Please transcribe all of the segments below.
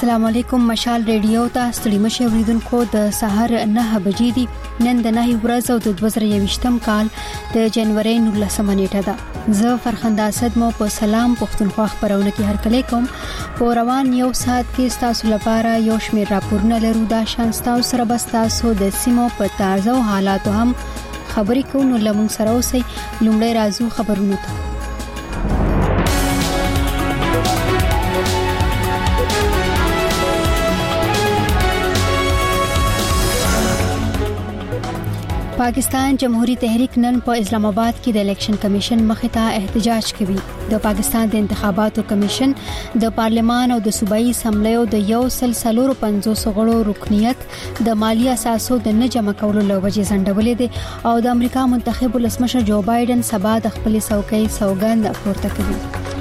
السلام علیکم. مشال ریډیو ته ستړي مشه اوریدونکو د سحر 9 بجې دي. نن د 9 ورځ او د 2023م کال د جنوري 19 نیټه ده. زه فرخنده اسد مو په سلام پښتونخوا خبرونه کې هرکلی کوم. په روان یو ساعت کې تاسو لپاره یو شمېر راپورونه لرو. دا شان تاسو سره بس تاسو د سیمو په تازه حالاتو هم خبرې کوو. نو لمون سره اوسئ. لومړی راځو خبرونه ته. پاکستان جمهوریت تحریک نن په اسلام آباد کې د الیکشن کمیشن مخې ته احتجاج کوي. د پاکستان د انتخاباتو کمیشن د پارلمان او د صوبایي اسمبلیو د 150 غړو رکنیت د مالی اساسو د نه جمع کولو لوجې ځنډولې دي او د امریکا منتخب ولسمشر جو بایدن سبا د خپل څوکۍ سوګند پورته کوي.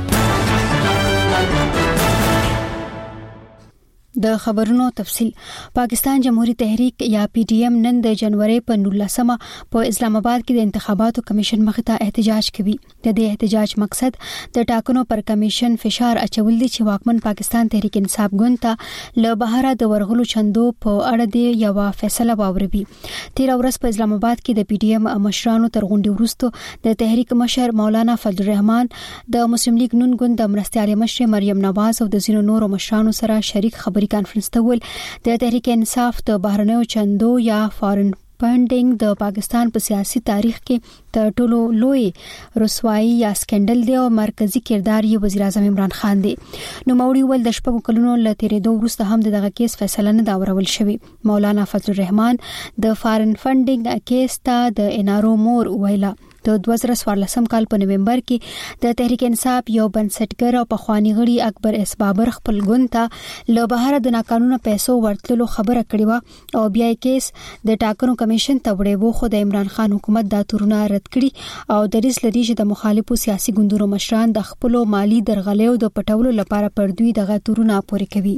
د خبرونو تفصيل. پاکستان جمهوریت تحریک یا پی ټی ایم نن د جنوري په 19مه په اسلام آباد کې د انتخاباتو کمیشن مخې ته احتجاج کوي. د دې احتجاج مقصد د ټاکنو پر کمیشن فشار اچول دي چې واکمن پاکستان تحریک انصاف ګوند ته له بهره د ورغلو چندو په اړه دی یو فیصله واوروي. 13 ورځ په اسلام آباد کې د پی ټی ایم مشرانو تر غونډې وروسته د تحریک مشر مولانا فضل الرحمن د مسلم لیگ نون ګوند د مرستيالي مشر مریم نواز او د زینو نورو مشرانو سره شریک خبري کانفرنس ته ول. د تحریک انصاف د بهرنیو چندو یا فارن فندینګ د پاکستان په سیاسي تاریخ کې د ټولو لوی رسوایی یا سکندل دی او مرکزی کردار یې وزیر اعظم عمران خان دی. نو موري ول د شپږو کلونو ل تیرېدو وروسته هم دغه کیس فیصله نه دا ورول شوی. مولانا فضل الرحمن د فارن فندینګ کیس ته د انارو مور ویلا. د 2014 کال په نومبر کې د تحریک انصاف یو بنسټګر او پخوانی غړي اکبر اس بابر خپل ګوند ته له بهر د ناقانونه پیسو ورتلو خبره کړې و او بیا کیس د ټاکنو کمیشن ته وړي وو. خو د عمران خان حکومت دا تورونه رد کړي او د ریس لري چې د مخالفو سیاسي ګوندونو مشران د خپل مالی درغلیو د پټولو لپاره پر دوی دغه تورونه پوري کوي.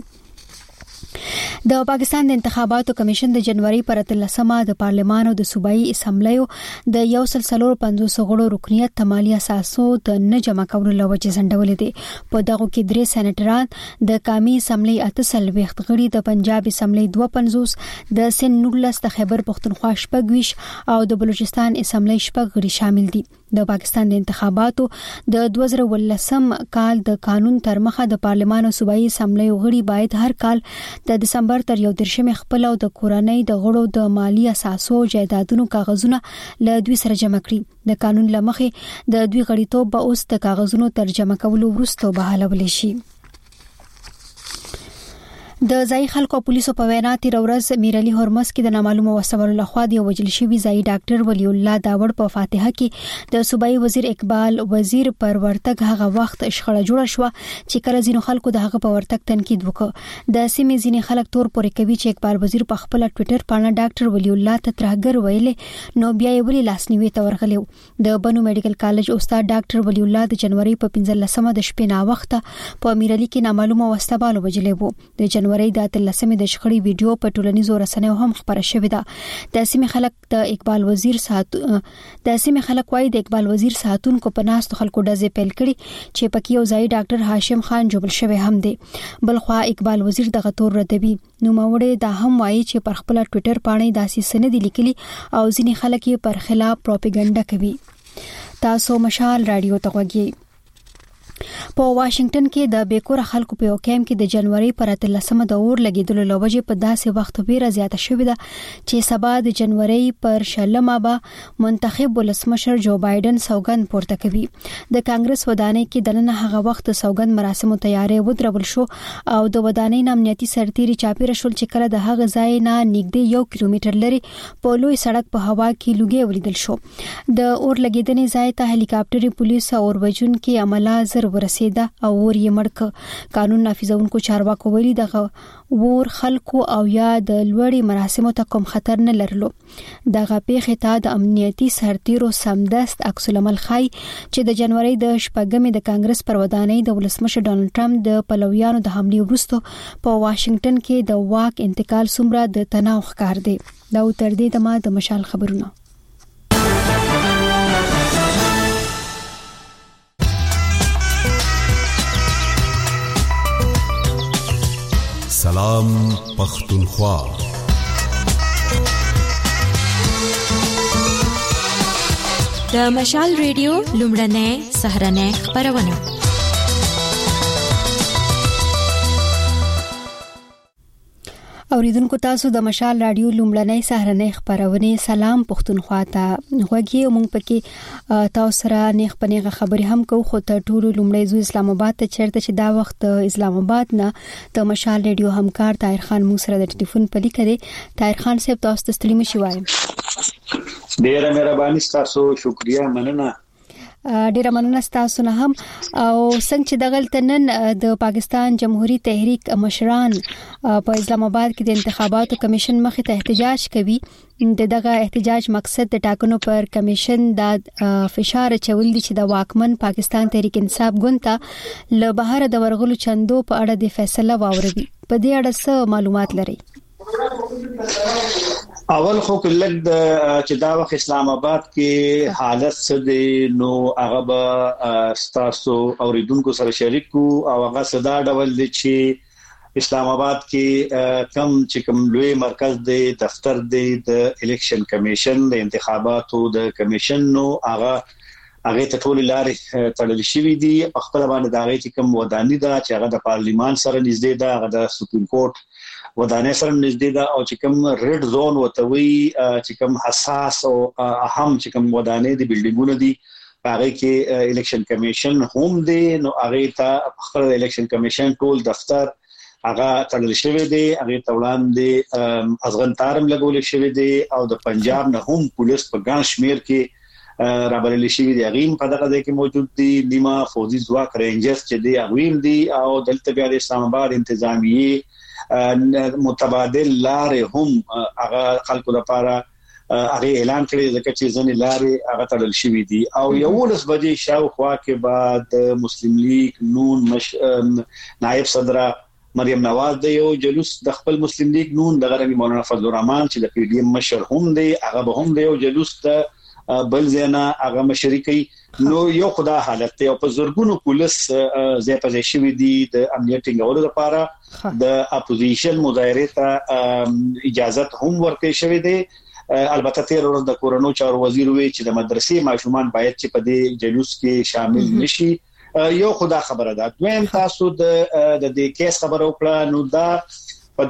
د پاکستان د انتخاباتو کمیشن د جنوري پر 13مه د پارلمان او د صوبایي اسمبلیو د 150 غړو رکنیت تمالي اساسو د نه جمع کولو لوجې ځنډولې دي. په دغه کې 3 سېنیټران د قومي اسمبلی 38 غړي د پنجاب اسمبلی 52 د سن 19 د خیبر پختونخوا 26 او د بلوچستان اسمبلی 6 غړي شامل دي. د پاکستان د انتخاباتو د 2019 کال د قانون تر مخه د پارلمان او صوبایي اسمبلی غړي باید هر کال د دسمبر تر 1 خپل او د کورنۍ د غړو د مالی اساسو جایدادونو کاغذونه له دوی سره جمع کړي. د قانون لمخې د دوی غړیتوب به اوس د کاغذونو ترجمه کولو وروسته بحالول شي. د ځای خلکو پولیسو په وینا 13 ورځ میرعلی هرمز کې د نامعلومه وسوالو لخوا د وجل شوی ځای ډاکټر ولی الله داوړ په فاتحه کې د صوبایي وزیر اقبال وزیر پر ورتګ هغه وخت شخړه جوړه شو چې کله ځینو خلکو د هغه په ورتګ تنقید وکړ. د سیمې ځینې خلک تور پورې کوي چې اقبال وزیر په خپل ټوئیټر باندې ډاکټر ولی الله ته ترهګر ویلې نو بیا یې ولی لاسنیوي ته ورغلیو. د بنو میډیکل کالج استاد ډاکټر ولی الله د جنوري په 15مه د شپې نا وخت په میرعلی کې نامعلومه وسوالو وجلې وو. د جنوري د 13مه د شخړې ویډیو په ټولنیزو رسنیو هم خبره شوې ده. د سیمې خلک د اقبال وزیر ساتونکو په ناستو خلکو ډزې پیل کړي چې پکې یو ځای ډاکټر هاشم خان جوړ شوی هم دی. بلخوا اقبال وزیر دغه تور ردوي. نو موړې دا هم وایي چې پر خپل ټوئیټر باندې داسې سند لیکلي او ځینې خلک یې پر خلاف پروپاګاندا کوي. تاسو مشال رادیو ته غوږی. په واشنگټن کې د بیکور خلکو په یو کیمپ کې د جنوري پر 13مه د اور لګیدلو لوجې په داسې وخت ډیره زیاته شوې ده چې سبا د جنوري پر 16مه به منتخب ولسمشر جو بایدن سوګند پورته کوي. د کانګرس ودانۍ کې د نن هغه وخت سوګند مراسمو تیاری ودرول شو او د ودانۍ امنیتي سرتیري چاپیره شول چې کله د هغه ځای نه نږدې 1 کیلومتر لري په لوی سړک په هوا کې لوګي ولیدل شو. د اور لګیدنې ځای ته هلیکاپټر پولیس او وربجونکو عمله زر ورسېده او ور یې مړک. قانون نافذونکو چارواکو ویلي دغه ور خلکو او یا د لوړې مراسمو ته کوم خطر نه لرلو. دغه پیښه ته د امنیتي سرتیرو سمدست عکس العمل خای چې د جنوري د 8مه د کانګرس پر ودانۍ د ولسمشر ډانلډ ټرمپ د پلویانو د حملې وروسته په واشنگټن کې د واک انتقال څومره د تناو ښکار دی. دا تر دې د مشال خبرونه. سلام پختونخوا. د مشال ریډیو لومړنۍ سهارنۍ خبرونه. اوریدونکو تاسو د مشال رادیو لومړنۍ سهارنۍ خبرونه سلام پختونخوا ته غوږی مونږ پکې تاسو سره نیغ پنیغه خبري هم کو. خو ته ټولو لومړی زو اسلام آباد ته چیرته چې دا وخت اسلام آباد نه د مشال رادیو همکار طاهر خان مو سره د ټلیفون پلی کړي. طاهر خان صاحب تاسو ته ستړي مشي وایم. ډیره مهرباني تاسو شکریا مننه. ډیره مننه تاسو نه هم. او څنګه چې دغلت نن د پاکستان جمهوریت تحریک مشران په اسلام آباد کې د انتخاباتو کمیشن مخې ته احتجاج کوي. دغه احتجاج مقصد د ټاکنو پر کمیشن د فشار چول دي چې د واکمن پاکستان تحریک انصاف ګوند ته له بهر د ورغلو چندو په اړه د فیصله واوروي. په دې اړه څه معلومات لري؟ اول خو کله چې دا وخت اسلام آباد کې حالت څه دی نو هغه به تاسو اوریدونکو سره شریک کو. او هغه صدا ډول دی چې اسلام آباد کې کوم لوی مرکز دی دفتر دی د الیکشن کمیشن د انتخاباتو د کمیشن نو هغه ته ټول لارې تړل شوې دي. په خپل باندې دا غي کوم ودانۍ ده چې هغه د پارلیمان سره نږدې ده، هغه د سپریم کورټ ودانۍ سره نږدې ده، او چې کوم ریډ زون وتوي چې کوم حساس او اهم چې کوم ودانۍ دي بلډینګونه دي هغه کې الیکشن کمیشن هم دی. نو هغه ته خپل الیکشن کمیشن ټول دفتر هغه تړل شوی دی، هغه ته وړاندې ازغن تارم لګول شوی دی او د پنجاب نه هم پولیس په ګڼ شمیر کې رابلل شوی دی. هغه په دغه ځای کې موجود دي. نیمه فوجي ځواک رینجرز چې دی هغه دي او دلته بیا د اسلام آباد انتظامیه متبادل لارې هم هغه خلکو لپاره هغه اعلان کړی ځکه چې ځنې لارې هغه تړل شوی دي. او 11 بجې شاوخوا کې بعد مسلم لیگ نون نائب صدر مریم نواز د یو جلوس د خپل مسلم لیگ نون د غربي مولانا فضل الرحمن چې د پی ډی ایم مشر هم دی هغه به هم د یو جلوس ته بل زینا هغه مشرکي. نو یو خدا حالت ته په زورګونو پولیس زی په ځای شوی دي د امنیت ټینګولو لپاره. د اپوزیشن مظاهره ته اجازه هم ورکړې شوې ده. البته تیر ورځ د کورونو چارو وزیر وی چې د مدرسې ماشومان باید چې په دې جلوس کې شامل نشي. یو خدا خبره ده. دویم تاسو د دې کیس خبرو کړه نو دا په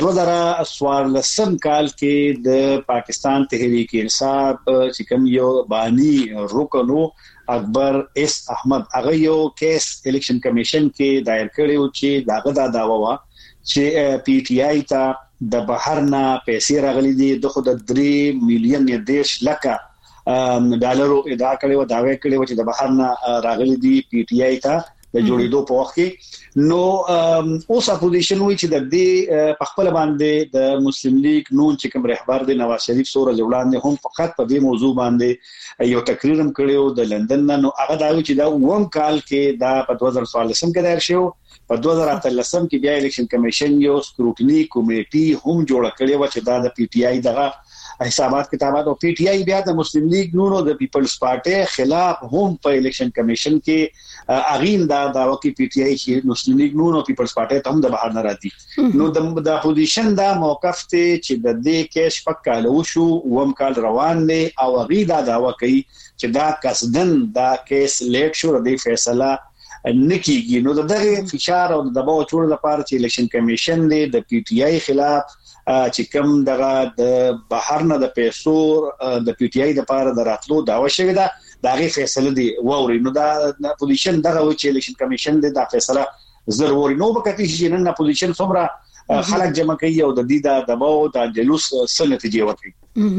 2014 کال کې د پاکستان تحریک انصاف چې کوم یو بانی رکنو اکبر اس احمد هغه یو کیس الیکشن کمیشن کې دایر کړی و چې داغه دا داوا و چې پی ټی آی ته د بهر نه پیسې راغلي دي د خود 3 میلیون $10 ډالرو ادعا کړي و داوی کړي و چې د بهر نه راغلي دي پی ټی آی ته د جوړېدو په وخت کې. نو اوس اپوزیشن وی چې د دې په خپل باندې د مسلم لیگ نون چې کوم رهبر دی نواز شریف سره وړاندې هم فقط په دې موضوع باندې یو تقریر هم کړیو د لندن نه. نو هغه دا چې دا ووم کال کې دا په 2014 کې دایر شو. په 2013 کې بیا الیکشن کمیشن یو سکروټنی کمیټي هم جوړ کړی و چې دا د پی ټی آی دغه حسابات کتابات او پی ټی آی بیا د مسلم لیگ نون او د پیپلز پارټي خلاف هم په الیکشن کمیشن کې اغین دا وکی پی ټی آی چې مسلم لیگ نون او پیپلز پارټي ته هم د بهر نه راځي. نو د اپوزیشن دا موقف ته چې د دې کیس پکاله وشو ووم کال روان دی او غي دا داوا کوي چې دا قصدن دا کیس لیټ شو د فیصله نکیږي. نو دغه فشار او د دباو چور لپاره چې الیکشن کمیشن دی د پی ټی آی خلاف چې کوم دغه د بهر نه د پیسو د پی ټی آی لپاره د راتلو داوا شوی دا دغه فیصله دی ووري. نو دا پوزیشن دغه و چې الیکشن کمیشن دی دا فیصله ضروري نو بکتی چې نن پوزیشن څومره خلک جمع کوي او د دې د دباو د جلوس څه نتیجه ورکړي.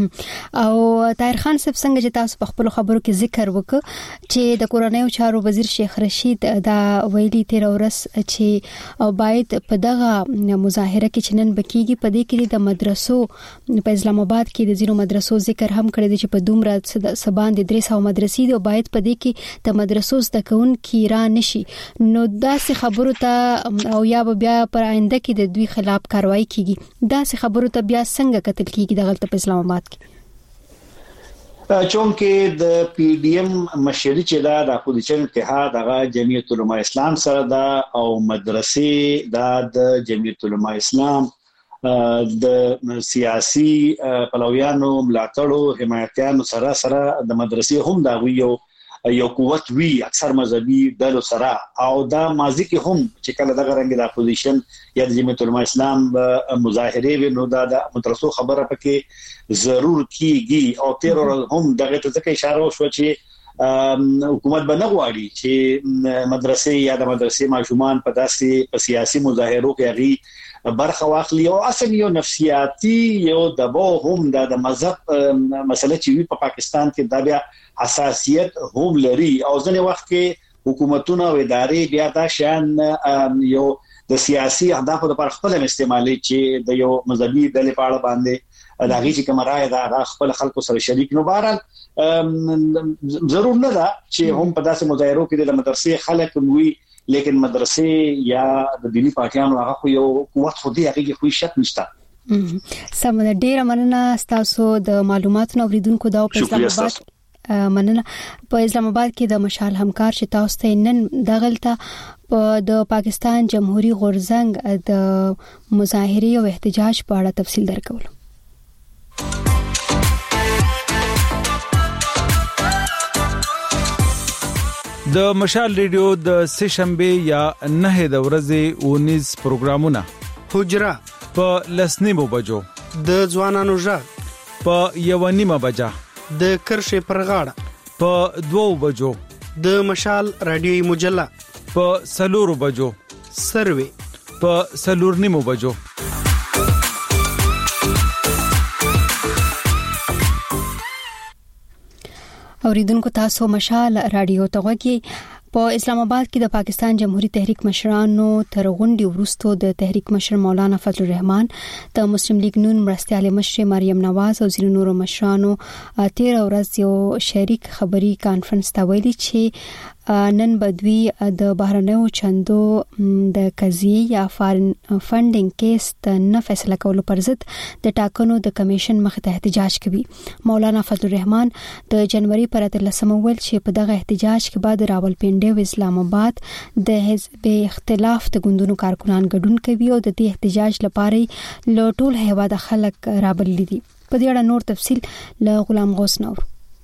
او طاهر خان صاحب څنګه چې تاسو په خپل خبرو کې ذکر وکړ چې د کورنیو چارو وزیر شیخ رشید دا ویلي تیر ورځ چې باید په دغه مظاهره کې چې نن بکیږي په دې کې د مدرسو په اسلام آباد کې د زیرو مدرسو ذکر هم کړی دی چې په دومره سبان د 300 مدرسې دی او باید په دې کې د مدرسو زده کوونکي را نشي. نو داسې خبرو ته او یا بیا پر آینده کې د دوی خلاف کاروایی کیږي. داسې خبرو ته بیا څنګه کتل کیږي د غلط په اسلام آباد کې؟ چونکه د پی ډی ایم مشري چې دا د اپوزیشن اتحاد هغه جمعیت العلماء اسلام سره دا او مدرسې دا د جمعیت العلماء اسلام د سیاسي پلویانو ملاتړو حمایتیانو سره د مدرسې هم دا یو قوت وی اکثر مذهبي ډلو سره او دا ماضي کې هم چې کله دغه رنګ د اپوزیشن یا د جمعیت العلماء اسلام مظاهره ونو دا د مدرسو خبره پکې ضرور کیږي او تیر هم دغه ته ځکه اشاره وشو چې حکومت به نه غواړي چې مدرسې یا د مدرسې ماشومان په داسې سیاسي مظاهرو کې هغه برخه واخلي او اصل یو نفسیاتي یو دباو هم د مذهب مسله چې په پاکستان کې دا بیا حساسیت هم لري او ځنې وخت کې حکومتونه او ادارې بیا دا شان یو د سیاسي اهدافو لپاره خپل استعمالي چې د یو مذهبي ډلې په اړه باندې دا غي چې کومه دا خپل خلکو سره شریک نو بهرحال ضرور نه ده چې هم په داسې مظاهرو کې د مدرسې خلک وي لیکن مدرسې یا د دینی پارټیانو هغه یو قوت خو دې هغه خو شک نشته. سم ډیر مننه تاسو د معلوماتو اوریدونکو دا په اسلام آباد مننه. په اسلام آباد کې د مشال همکار چې تاسو ته نن دغلطه د پاکستان جمهوریت غورځنګ د مظاهره او احتجاج په اړه تفصیل درکول. د مشال ریډیو د سشنبه یا 9 د ورځې 19 پروګرامونه حجره په لسنیمو بجو د ځوانانو ژغ په 1:30 بجا د کرښې پر غاړه په 2 بجو د مشال رادیوي مجله په 4 بجو سروي په 4:30 بجو اوریدونکو تاسو مشال رادیو ته غوږی. په اسلام آباد کې د پاکستان جمهوریت تحریک مشرانو تر غونډې وروسته د تحریک مشر مولانا فضل الرحمن د مسلم لیگ نون مرستيال مشر مریم نواز او ځینو نورو مشرانو 13 ورځ یو شریک خبري کانفرنس ته ویلي چې نن بدوی د بهرنیو چندو د قضیه یا فارن فندینګ کیس ته نه فیصله کولو پر ضد د ټاکنو د کمیشن مخ ته احتجاج کوي. مولانا فضل الرحمن د جنوري پر 13 ول چې په دغه احتجاج کې بعد راولپنډي او اسلام آباد د حزب اختلاف د ګوندونو کارکونان ګډون کوي او د دې احتجاج لپاره له ټول هیواد خلک رابللي دي. په دې اړه نور تفصیل له غلام غوث نور.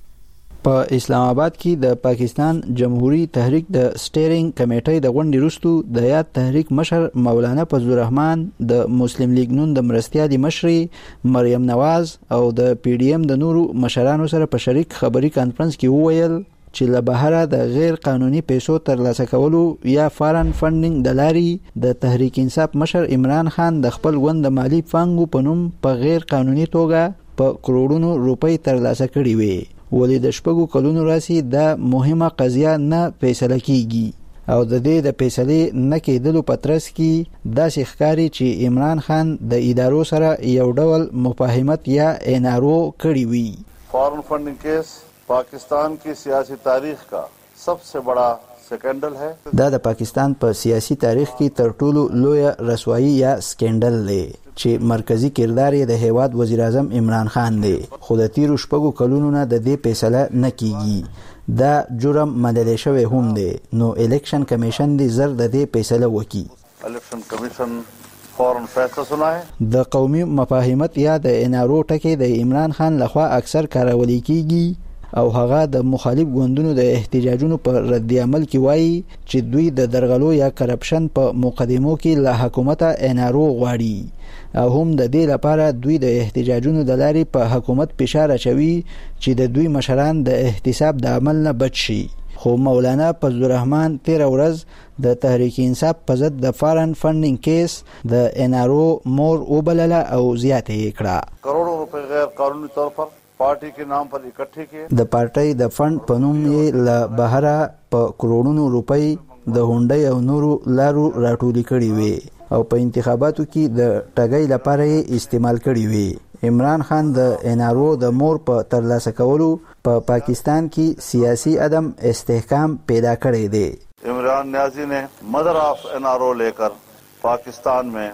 په اسلام آباد کې د پاکستان جمهوریت تحریک د سټیرینګ کمیټې د غونډې وروسته د یاد تحریک مشر مولانا فضل الرحمن د مسلم لیگ نون د مرستيالي مشري مریم نواز او د پی ډی ایم د نورو مشرانو سره په شریک خبري کانفرنس کې وویل چې له بهره د غیر قانوني پیسو ترلاسه کولو یا فارن فندینګ د لاري د تحریک انصاف مشر عمران خان د خپل غوند مالی فنګو په نوم په غیر قانوني توګه په کروڑونو روپۍ ترلاسه کړي وي. ولې د شپږو کلونو راسي د مهمه قضیه نه فیصله کیږي او د دې د فیصلې نه کېدلو پترس کې داسې ښکاري چې عمران خان د ادارو سره یو ډول مفاهمت یا انارو کړی وي. Foreign funding case Pakistan की सियासी तारीख का सबसे बड़ा سکندل ہے. دا د پاکستان په سیاسي تاریخ کې تر ټولو لوی رسوایی یا سکندل دی چې مرکزی کردار یې د هیواد وزیر اعظم عمران خان دی. خو د تیرو شپږو کلونو نه د دې فیصله نه کیږي. دا جرم منل شوی هم دی. نو الیکشن کمیشن دی زر د دې فیصله وکي. الیکشن کمیشن فورن فیصله سنای. د قومي مفاهمت یا د انارو ټکی د عمران خان لخوا اکثر کارول کیږي او هغه د مخالف ګوندونو د احتجاجونو پر رد عمل کې وایي چې دوی د درغلو یا کرپشن په مقدمو کې له حکومت انارو غواړي او هم د دې لپاره دوی د احتجاجونو د لاري په حکومت فشار اچوي چې د دوی مشران د احتساب د عمل نه بچ شي. خو مولانا فضل الرحمن 13 ورځ د تحریک انصاف په ضد د فارن فندینګ کیس د انارو مور وبلله او زیاتې کړه. کروڑوں روپے غیر قانوني طور پر پارټي کې نام پر اکټھے کړي. د پارټي د فند په نوم یې له بهره په کروڑونو روپۍ د هونډي او نورو لارو راټولې کړي وي او په انتخاباتو کې د ټګۍ لپاره استعمال کړي وي. عمران خان د انارو د مور په ترلاسه کولو په پاکستان کې سیاسي عدم استحکام پیدا کړی دی. عمران نیازی نے مدر آف انارو لے کر پاکستان میں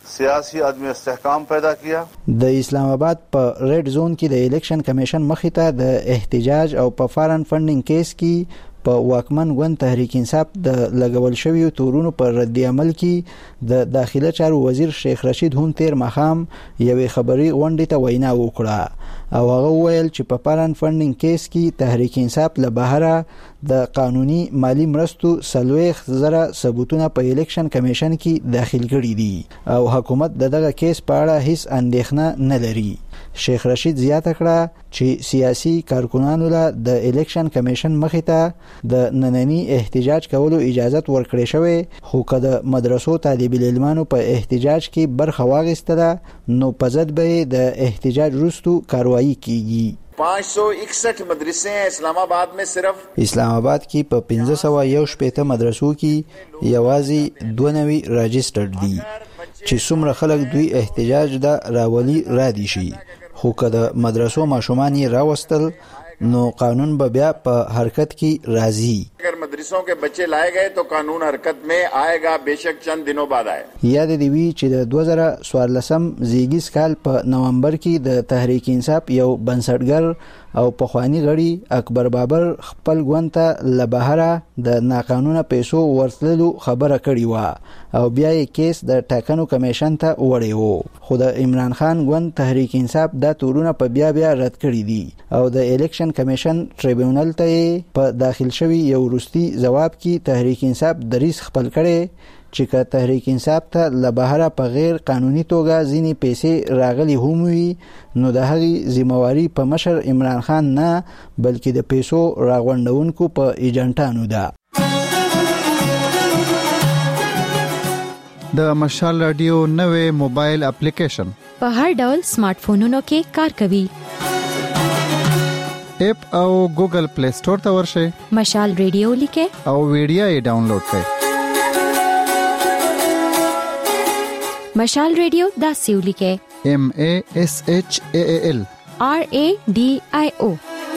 सियासी आदमी इस्तेहकाम पैदा किया। د اسلام آباد په ریډ زون کې د الیکشن کمیشن مخې ته د احتجاج او په فارن فندینګ کیس کې په واکمن ګوند تحریک انصاف د لګول شویو تورونو پر رد عمل کې د داخله چارو وزیر شیخ رشید هم تیر مخام یوې خبري غونډې ته وینا وکړه او هغه ویل چې په فارن فندینګ کیس کې تحریک انصاف له بهره د قانوني مالی مرستو 30,000 ثبوتونه په الیکشن کمیشن کې داخل کړي دي او حکومت دغه کیس په اړه هیڅ اندېښنه نه لري. شیخ رشید زیاته کړه چې سیاسي کارکونانو له د الیکشن کمیشن مخې ته د نننی احتجاج کولو اجازه ورکړې شوې خو که د مدرسو طالب العلمانو په احتجاج کې برخه واخیسته نو په ضد به د احتجاج وروسته کاروایی کیږي. 561 مدرسے ہیں اسلام آباد میں. صرف اسلام آباد کې په 1511 مدرسو کې یوازې 92 راجسترډ دي چې څومره خلک دوی احتجاج دا راولي را دي شي خو که د مدرسو ماشومان یې راوستل نو قانون به بیا په حرکت کې راځي. اگر مدرسوں کے بچے لائے گئے تو قانون حرکت میں آئے گا، بیشک چند دنوں بعد آئے. یاد دی وی چې د 2014 زیږیز کال په نومبر کې د تحریک انصاف یو بنسټګر او پخوانی غړي اکبر بابر خپل ګوند ته لبهره د ناقانونه پیسو ورتللو خبره کړې و او بیا یې کیس د ټاکنو کمیشن ته وړی و خو د عمران خان ګوند تحریک انصاف دا تورونه په بیا رد کړي دي او د الیکشن کمیشن ټریبیونل ته په داخل شوی یو وروستي ځواب کې تحریک انصاف دریس خپل کړي چې که تحریک انصاف ته لبهره په غیر قانوني توګه ځینې پیسې راغلي هم وي نو د هغې ذمہواری په مشر عمران خان نه بلکې د پیسو راغونډونکو په ایجنټانو ده. د مشال رادیو نوې موبایل اپلیکیشن په هر ډول سمارټ فونونو کې کار کوي. اپ او ګوګل پلی سٹور ته ورشئ، مشال رادیو لیکئ او ویډیو یې ډاونلوډ کړئ. مشال رادیو داسې ولیکئ MASHAAL RADIO.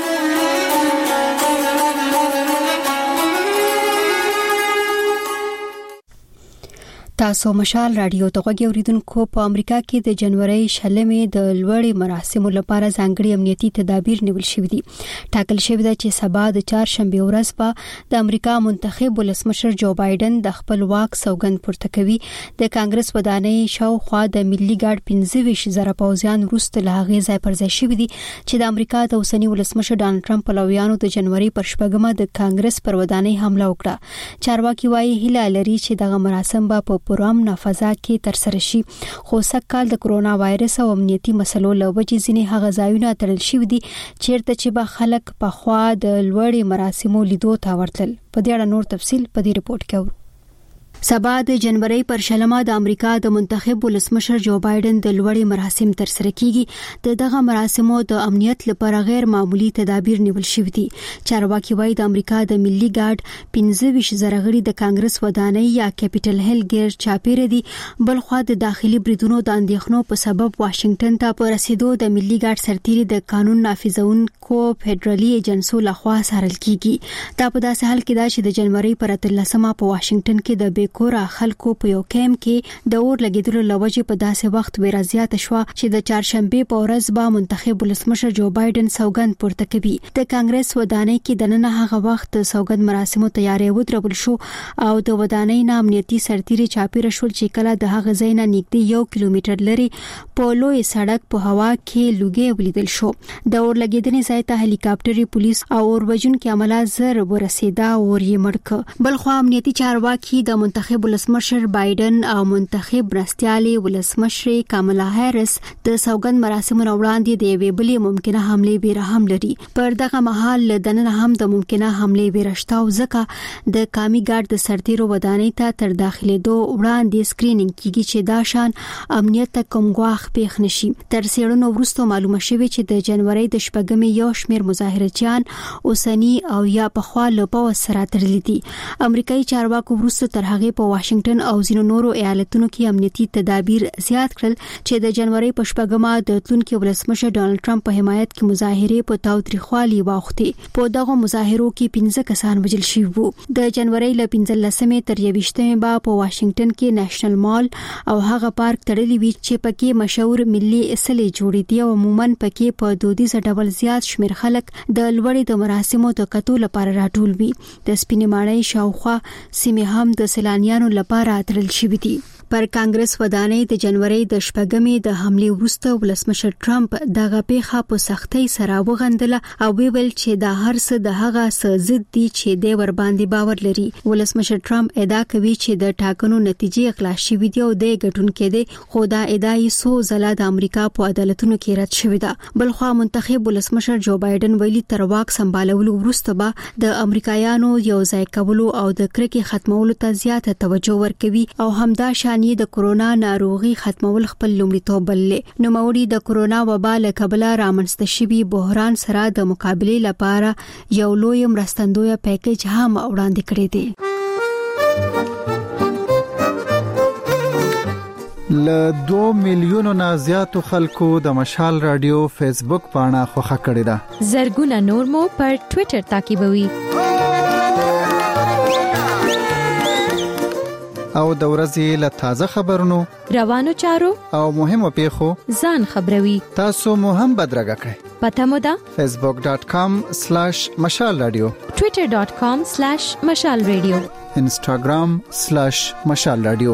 تاسو مشال رادیو ته غوږی اوریدونکو. په امریکا کې د جنوري شلمې د لوړې مراسمو لپاره ځانګړي امنیتي تدابیر نیول شوې دي. ټاکل شوی دی چې سبا د چهارشنبه ورځ په د امریکا منتخب ولسمشر جو بایدن د خپل واک سوګند پورته کوي. د کانګرس ودانۍ شاوخوا د ملي ګارد 15,000 پوځیان وروسته له هغې ځای پر ځای شوي دي چې د امریکا د اوسني ولسمشر ډانلډ ټرمپ پلویانو د جنوري پر 4مه د کانګرس پر ودانۍ حمله وکړه. چارواکي وايي هیله لري چې دغه مراسم به پرامن فضا کې تر سره شي خو سکهال د کرونا وایرس او امنیتي مسلو له وجې ځینې هغه ځایونه تړل شوي دي چیرته چې به خلک په خوا د لوړې مراسمو لیدو ته ورتل. په دې اړه نور تفصيل په دې رپورت کې اورو. سبا د جنوري پر شلمه د امریکا د منتخب ولسمشر جو بایدن د لوړې مراسم تر سره کیږي. دغه مراسمو د امنیت لپاره غیر معمولی تدابیر نیول شوي دي. چارواکي وايي د امریکا د ملي ګارد 15,000 غړي د کانګرس ودانۍ یا کیپټل هیل ګیر چاپیره دي. بل خو د داخلي بریدونو د اندېښنو په سبب واشنگټن ته پر رسیدو د ملي ګارد سرتیري د قانون نافذونکو فدرالي ایجنسو لخوا څارل کیږي. دا په داسې حال کې ده چې د جنوري پر 13مه په واشنگټن کې د کورا خلکو په یو کیمپ کې د اور لګیدلو لوجې په داسې وخت ویرا زیاته شو چې د چهارشنبه په ورځ به منتخب ولسمشر جو بایدن سوګند پورته کوي. د کانګرس ودانۍ کې د نن هغه وخت سوګند مراسمو تیاری ودرول شو او د ودانۍ نه امنیتي سرتیري چاپیره شول چې کله د هغه ځای نه نږدې 1 کیلومتر لري په لوی سړک په هوا کې لوګي ولیدل شو. د اور لګیدنې ځای ته هلیکاپټري پولیس او اور وژونکي عمله زر ورسېدا او یې مړک. بل خو امنیتي چارواکي د منتخب ولسمشر بایدن او منتخب مرستیالي ولسمشر کاملا هریس د سوګند مراسمو وړاندې د یوې بلې ممکنه حملې بیره هم لري. پر دغه مهال د نن هم د ممکنه حملې بیرشتاو ځکه د کامی ګارد د سرتیرو ودانۍ ته تر داخليدو وړاندې سکرینینګ کیږي چې دا شان امنیت ته کوم غواخ پیښ نشي. تر څېړنو وروسته معلومه شوه چې د جنوري د 4مې یو شمېر مظاهرچیان اوسنی او یا په خوا له پاو سره تړلي دي. امریکایي چارواکو وروسته تر هغه هغه په واشنگټن او ځینو نورو ایالتونو کې امنیتي تدابیر زیات کړل چې د جنوري په شپږمه د تلونکو ولسمشر ډانلډ ټرمپ په حمایت کې مظاهره په تاوتریخوالي واوښتي. په دغه مظاهرو کې 15 کسان وژل شوي وو. د جنوري ل 15مې تر 20مې با په واشنگټن کې نېشنل مال او هغه پارک تړلی وی چې پکې مشهور ملي اصلي جوړې دي او عموما پکې په دودیز ډول زیات شمیر خلک د لوړې د مراسمو د کتو لپاره راټول وي. د سپینې ماڼۍ شاوخوا سیمه هم د سیلانیانو لپاره تړل شوې دي. پر کانګرس ودانۍ د جنوري د شپږمې د حمله وروسته ولسمشر ټرمپ دغه پیښه په سختۍ سره وغندله او ویل چې دا هر څه د هغه څه ضد دي چې د ور باندې باور لري. ولسمشر ټرمپ ادعا کوي چې د ټاکنو نتیجې اخلا شوې دي او د ګټونکو دي، خو دا ادعا یې سو ځله د امریکا په عدالتونو کې رد شوې ده. بلخوا منتخب ولسمشر جو بایدن ویلي تر واک سمبالولو وروسته به د امریکایانو یو ځای کولو او د کرکې ختمولو ته زیاته توجه ورکوي او همدا د کورونا ناروغي ختمول خپل لومړیتوب بللې. نو موري د کورونا وبا له کبله رامنځته شوی بحران سره د مقابله لپاره یو لوی مرستندوی پیکیج هم وړاندې کړی دی. ل 2 میلیونو نه زیاتو خلکو د مشال رادیو فیسبوک پاڼه خوښه کړې ده. زرګونه نور مو پر ټوئیټر تعقیبوي او د ورځې له تازه خبرونو، روانو چارو او مهمو پیښو ځان خبروي. تاسو مو هم بدرګه کړئ. پته مو ده facebook.com/مشال رادیو، twitter.com/مشال رادیو، instagram/مشال رادیو.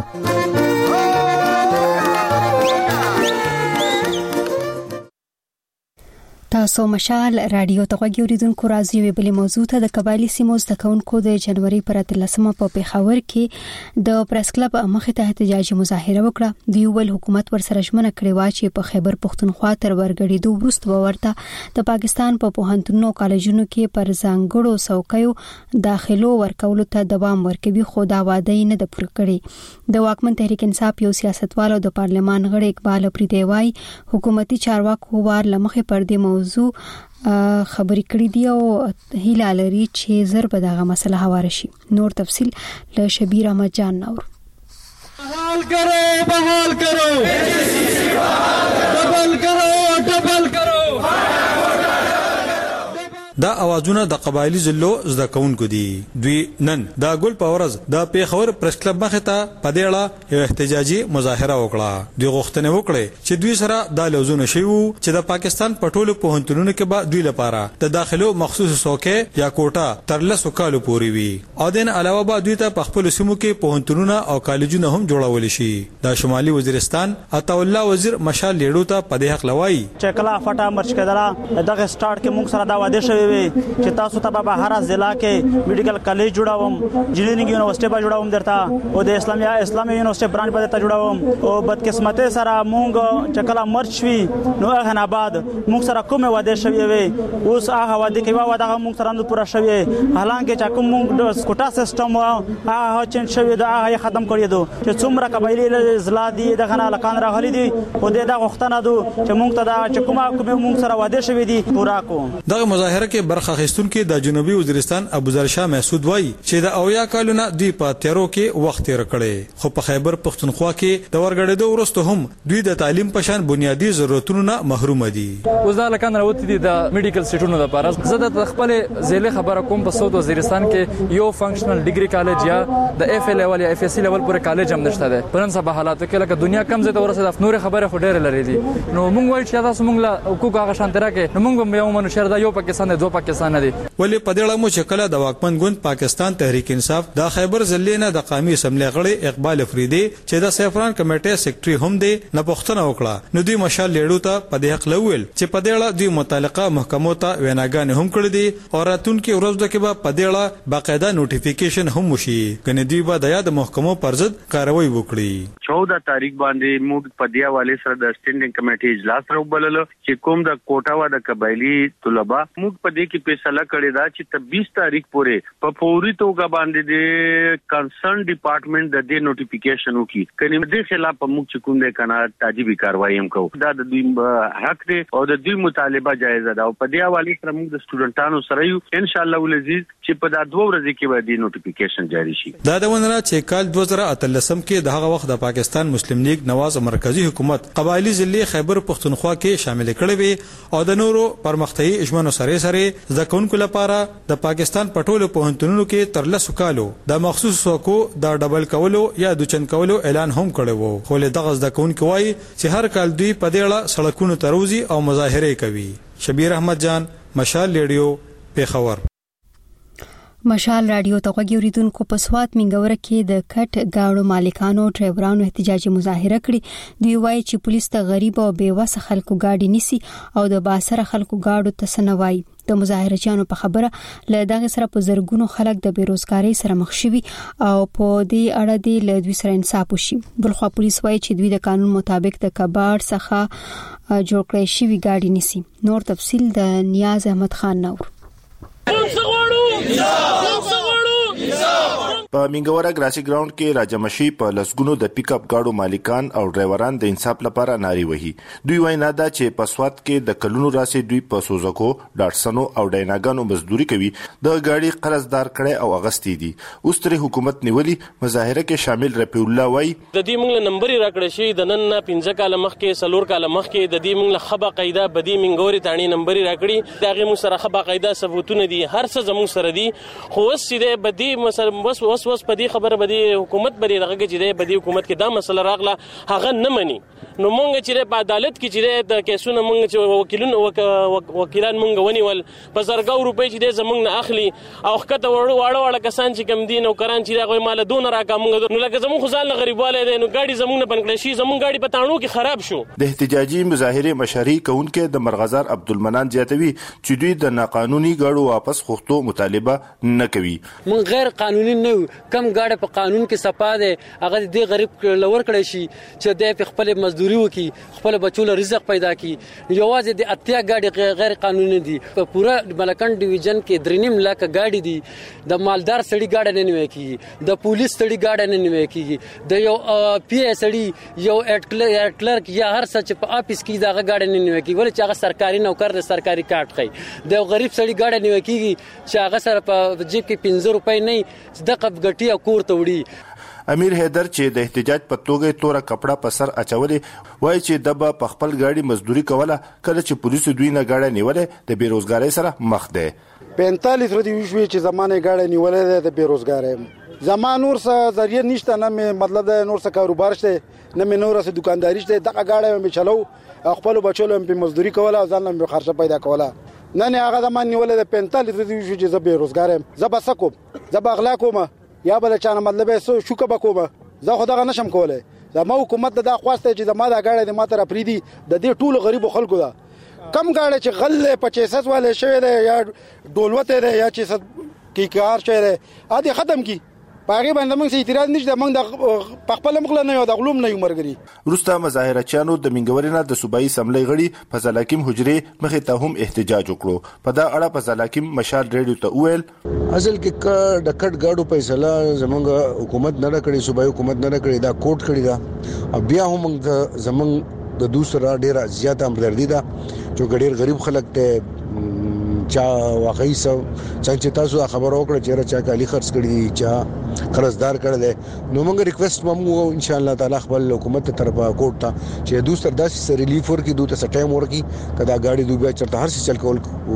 تاسو مشال رادیو ته غوړیدونکو راځي وی بلې موضوع ته د قبایلی سیمو زدکونکو د جنوري پر 13مه په پیښور کې د پریس کلب مخې ته احتجاجي مظاهره وکړه. د یو حکومت ورسره ژمنه کړې و چې په خیبر پښتونخوا تر ورګړېدو وروسته ورته د پاکستان په پوهنتونونو کالجونو کې پر ځانګړو څوکیو داخلو ورکولو ته دوام ورکوي، خو دا وعده نه ده پوره کړې. د واکمن تحریک انصاف یو سیاستوال او د پارلمان غړي اقبال پریدي وايي حکومتي چارواکو وار لمخې پر دې موضوع خبرې کړې دي او هیله لري چې زر به دغه مسله هواره شي. نور تفصيل له شبیر احمد جان نور. بحال کرو ډبل کرو. دا اوازونه د قبایلی ضلعو زده کوونکو دي. دوی نن دا ګل پاورز د پیښور پریس کلب مخه ته پدېړه یو احتجاجي مظاهره وکړه. دوی غوښتنه وکړه چې دوی سره د لوزونه شي وو چې د پاکستان پټولو پوهنتونونو کې به دوی لپاره د داخلو مخصوص څوکۍ یا کوټه تر 10 کالو پورې وي. او دین علاوه به دوی ته په خپل سیمو کې پوهنتونونه او کالجونه هم جوړول شي. د شمالي وزیرستان عطا الله وزیر مشال لیډو ته په دې حق لوي چې کلا فټا مرچ کړه دغه سٹارټ کې موږ سره دا وعده شوی چې تاسو ته په هر ضلع کې میډیکل کالج جوړاوم، انجینرینګ یونیورسيټي به جوړاوم درته او د اسلامي یونیورسيټي برانچ به ته جوړاوم. او بدقسمتۍ سره مونږ چې کله مرچ وی نو هغه نه بعد مونږ سره کومه وعده شوی وي اوس هغه وعده کوي وعده مونږ سره نه پوره شوی. حالانکه چې کوم مونږ د کوټا سیستم هغه چینج شوی دا هغه ختم کړی دو چې څومره قبایلی ضلع دي دغه نه لکان راغلي دي او د غوښتنه دو چې مونږ ته دا چې کومه مونږ سره وعده شوی دي پورا کو. دغه مظاهره کې برخه اخیستونکو د جنوبي وزیرستان ابوذر شاه محسود وایي چې د اویا کالونه دوی په تیرو کې وخت تیر کړي، خو په خیبر پښتونخوا کې د ورګړېدو وروسته هم دوی د تعلیم په شان بنیادی ضرورتونو نه محروم دي. اوس دا لکان راوتی دي د میډیکل سیټونو لپاره. زه د خپل ضلع خبره کوم په سعود وزیرستان کې یو فنکشنل ډیګري کالج یا د اف ال لیول یا اف اس سی لیول پورې کالج هم نشته ده. پرن سبا حالاتو کې لکه دنیا کم زه ته ورسره د نور خبره خډیر لري دي. نو موږ وایو چې تاسو موږ له حقوق هغه شان ترکه نو موږ یو منشر دا یو پاکستان دو پاکستان دي. ولی په دې اړه مو چې کله د واکمن ګوند پاکستان تحریک انصاف د خیبر ضلع نه د قومي اسمبلی غړي اقبال افریدي چې د سیفران کمیټې سیکریټري هم دی نه پوښتنه وکړه. نو دوی مشال لیډو ته په دې حق لویل چې په دې اړه دوی متعلقه محکمو ته ویناګانې هم کړې دي او راتلونکي ورځو کې به په دې اړه باقاعده نوټیفیکیشن هم وشي. کنه دوی به د یاد محکمو پر ضد کاروایی وکړي. 14 تاریخ باندې موږ په دې حواله سره د سټینډینګ کمیټې اجلاس راوبلل چې کوم د کوټا و د قبایلی طلبه موږ په دې کې فیصله کړې ده چې 20 تاریخ پورې په فوري توګه باندې د کنسرن ډپارټمنټ د دې نوټیفیکیشن وکړي کني د خلاف موږ چې کوم د کنا تعجبي کاروایی هم کوو دا د دوی حق دی او د دوی مطالبه جایز ده او په دې حواله سره موږ د سټوډنټانو سره یو ان شاء الله ولزیز چې په دا 2 ورځې کې به د نوټیفیکیشن جاری شي. دا د ونره چې کال 2013 کې د هغه وخت د پاکستان مسلم لیگ نواز مرکزی حکومت قبایلی ضلع خیبر پختونخوا کې شامل کړي وي او د نورو پرمختیايي اجمنو سره ځکونکو لپاره د پاکستان پټولو پوهنتونونو کې تر 10 کالو د مخصوص سوکو د ډبل کولو یا دوچن کولو اعلان هم کړی وو خو له دغه ځکونکو وایي چې هر کال دوی په دې اړه سړکونو تروزی او مظاهره کوي. شبیر احمد جان، مشال ریډیو، پیښور. مشال رادیو ته غوږی اوریدونکو په سوات منګوره کې د کټ گاډو مالکانو ډرایورانو احتجاجي مظاهره کړې. دوی وایي چې پولیس ته غریب او بیوسه خلکو گاډي نیسي او د باسره خلکو گاډو ته سنوي. د مظاهرچیانو په خبره له دغه سره په زرګونو خلک د بیروزګاری سره مخ شوي او په دې اړه د لدوی سره انصاف وشي. بلخو پولیس وایي چې دوی د قانون مطابق د کباړ څخه جوړ کړی شوی گاډي نیسي. نور تفصیل د نیاز احمد خان نور. په منګوره ګراسي ګراوند کې راجمشي په لسګونو د پیک اپ گاډو مالکان او ډرایوران د انصاف لپاره ناري وهي. دوی وایي نه دا چې په سوات کې د کلونو راسي دوی په سوزکو ډاټسنو او ډایناګانو مزدوري کوي د گاډي قرضدار کړي او اغستې دي. اوس تر حکومت نیولي مظاهره کې شامل رفیع الله وایي د دې موږ نمبر راکړی شي د نن 15 کال مخکې سلور کال مخکې د دې موږ خبا قاعده بدی منګوري تانی نمبر راکړي داغه موږ سره خبا قاعده ثبوتونه دي هر څه زموږ سره دي خو سیده بدی مثلا وس په دې خبره بدی حکومت بری دغه چې د بدی حکومت کې دا مسله راغله هغه نه مني نو مونږ چې په عدالت کې چې د کیسونو مونږ چې وکیلان مونږ ونیول په زرګاو روپۍ چې زمونږ نه اخلي او خکته واړه کسان چې کم دین او کران چې دا مال دون راکا مونږ نو لکه زمونږ خزال غریبواله دي نو گاډي زمونږ نه بنکړی شي زمونږ گاډي په تاڼو کې خراب شو. د احتجاجي مظاهره مشري کونکو د مرغزار عبدالمنان زیاتوي چې دوی د ناقانوني گاډو واپس غوښتو مطالبه نه کوي. مونږ غیر قانوني نه کم گاډي په قانون کې صفا ده هغه دې غریب لور کړی شي چې د خپل مزدوري وکي خپل بچو له رزق پیدا کی یوازې د اتیا گاډي غیر قانوني دي په پورا ملکن ډیویژن کې درنیم لاک گاډي دي د مالدار سړي گاډي نه نیوي کی د پولیس سړي گاډي نه نیوي کی د یو پی ایس سړي یو اډ کلرک یا هر څه په اپیس کې دغه گاډي نه نیوي کی ولې چې هغه سرکاري نوکر د سرکاري کارت کوي د غریب سړي گاډي نیوي کی چې هغه سره په جیب کې 15 روپۍ نه د قب غټي کور ته وړي. امیر حیدر چې د احتجاج په توګه تور کپڑا په سر اچولې وایي چې دبا په خپل گاډي مزدوري کوله کله چې پولیس دوی نه گاډي نیولې د بیروزګاری سره مخ ده. 45 ورځې وشوي چې زمانه گاډي نیولې د بیروزګاری زمان نور څه ذریعہ نشته نه مطلب د نور څه کاروبار شته نه نور څه دکانداري شته دغه گاډي مې چلو خپل بچو له په مزدوري کوله ځان له خرچه پیدا کوله نه هغه زمان نیولې د 45 ورځې وشوي چې بیروزګارم زبسکو زبغلا کومه یا بل چانه مطلب یې شو کبه کومه زه خو دغه نشم کوله زمو حکومت دا خواسته چې زما دا غاړه د ماته راپریدي د دې ټولو غریبو خلکو دا کم غاړه چې غل 25 والے شوی دی یا ډولوته دی یا چې کی کار شوی دی ا دې ختم کی پاغي باندې موږ اعتراض نشته موږ د خپل مخله نه یو د غلوم نه یو مرګري. روستا مظاهرچیانو د منګورینه د صوبایي سملې غړي په ځلاکیم حجره مخې ته هم احتجاج وکړو. په دا اړه په ځلاکیم مشال ریډیو ته وویل اصل کې د کټ گاډو فیصله زمونږ حکومت نه کړی صوبایي حکومت نه کړی دا کوټ کړی دا او بیا هم زمونږ د دوسرا ډیر زیات همدردی ده چې ډیر غریب خلک ته چا واقعي څنګه تاسو خبر وکړه چې چا کالی خرڅ کړی چا قرضدار کړل نو موږ ریکوست کوو ان شاء الله تعالی خپل حکومت ته طرفه کوټ ته چې دوسر داسې ریلیف ورکړي دوی ته ټایم ورکړي کدا غاډي دوی به چرته هر څه چل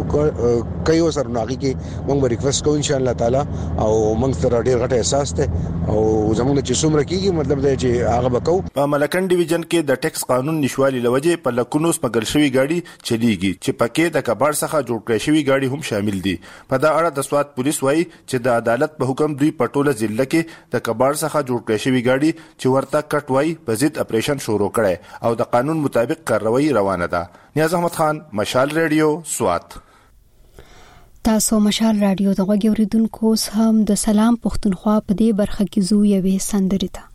کول کوي سر ناغي کې موږ ریکوست کوو ان شاء الله تعالی او موږ سره ډیر غټه احساس ته او زموږ چې څومره کیږي مطلب دا چې هغه وکاو. په ملکن ډیویژن کې د ټیکس قانون نشوالي لوجه په لکونو سپګل شوی گاډي چلیږي چې پکې د کباړ څخه جوړ کړی شوی گاډي هم شامل دي. په دا اړه د سوات پولیس وایي چې د عدالت په حکم دوی پټوله ضلع کې د کباړ څخه جوړ کړی شوی گاډي چې ورته کټ وای په ضد اپریشن شروع کړي او د قانون مطابق کاروایی روانه ده. نیاز احمد خان، مشال ریډیو، سوات. تاسو مشال رادیو ته غوږی اوریدونکو هم د سلام پښتونخوا په دې برخه کې زو یوې سندرې ته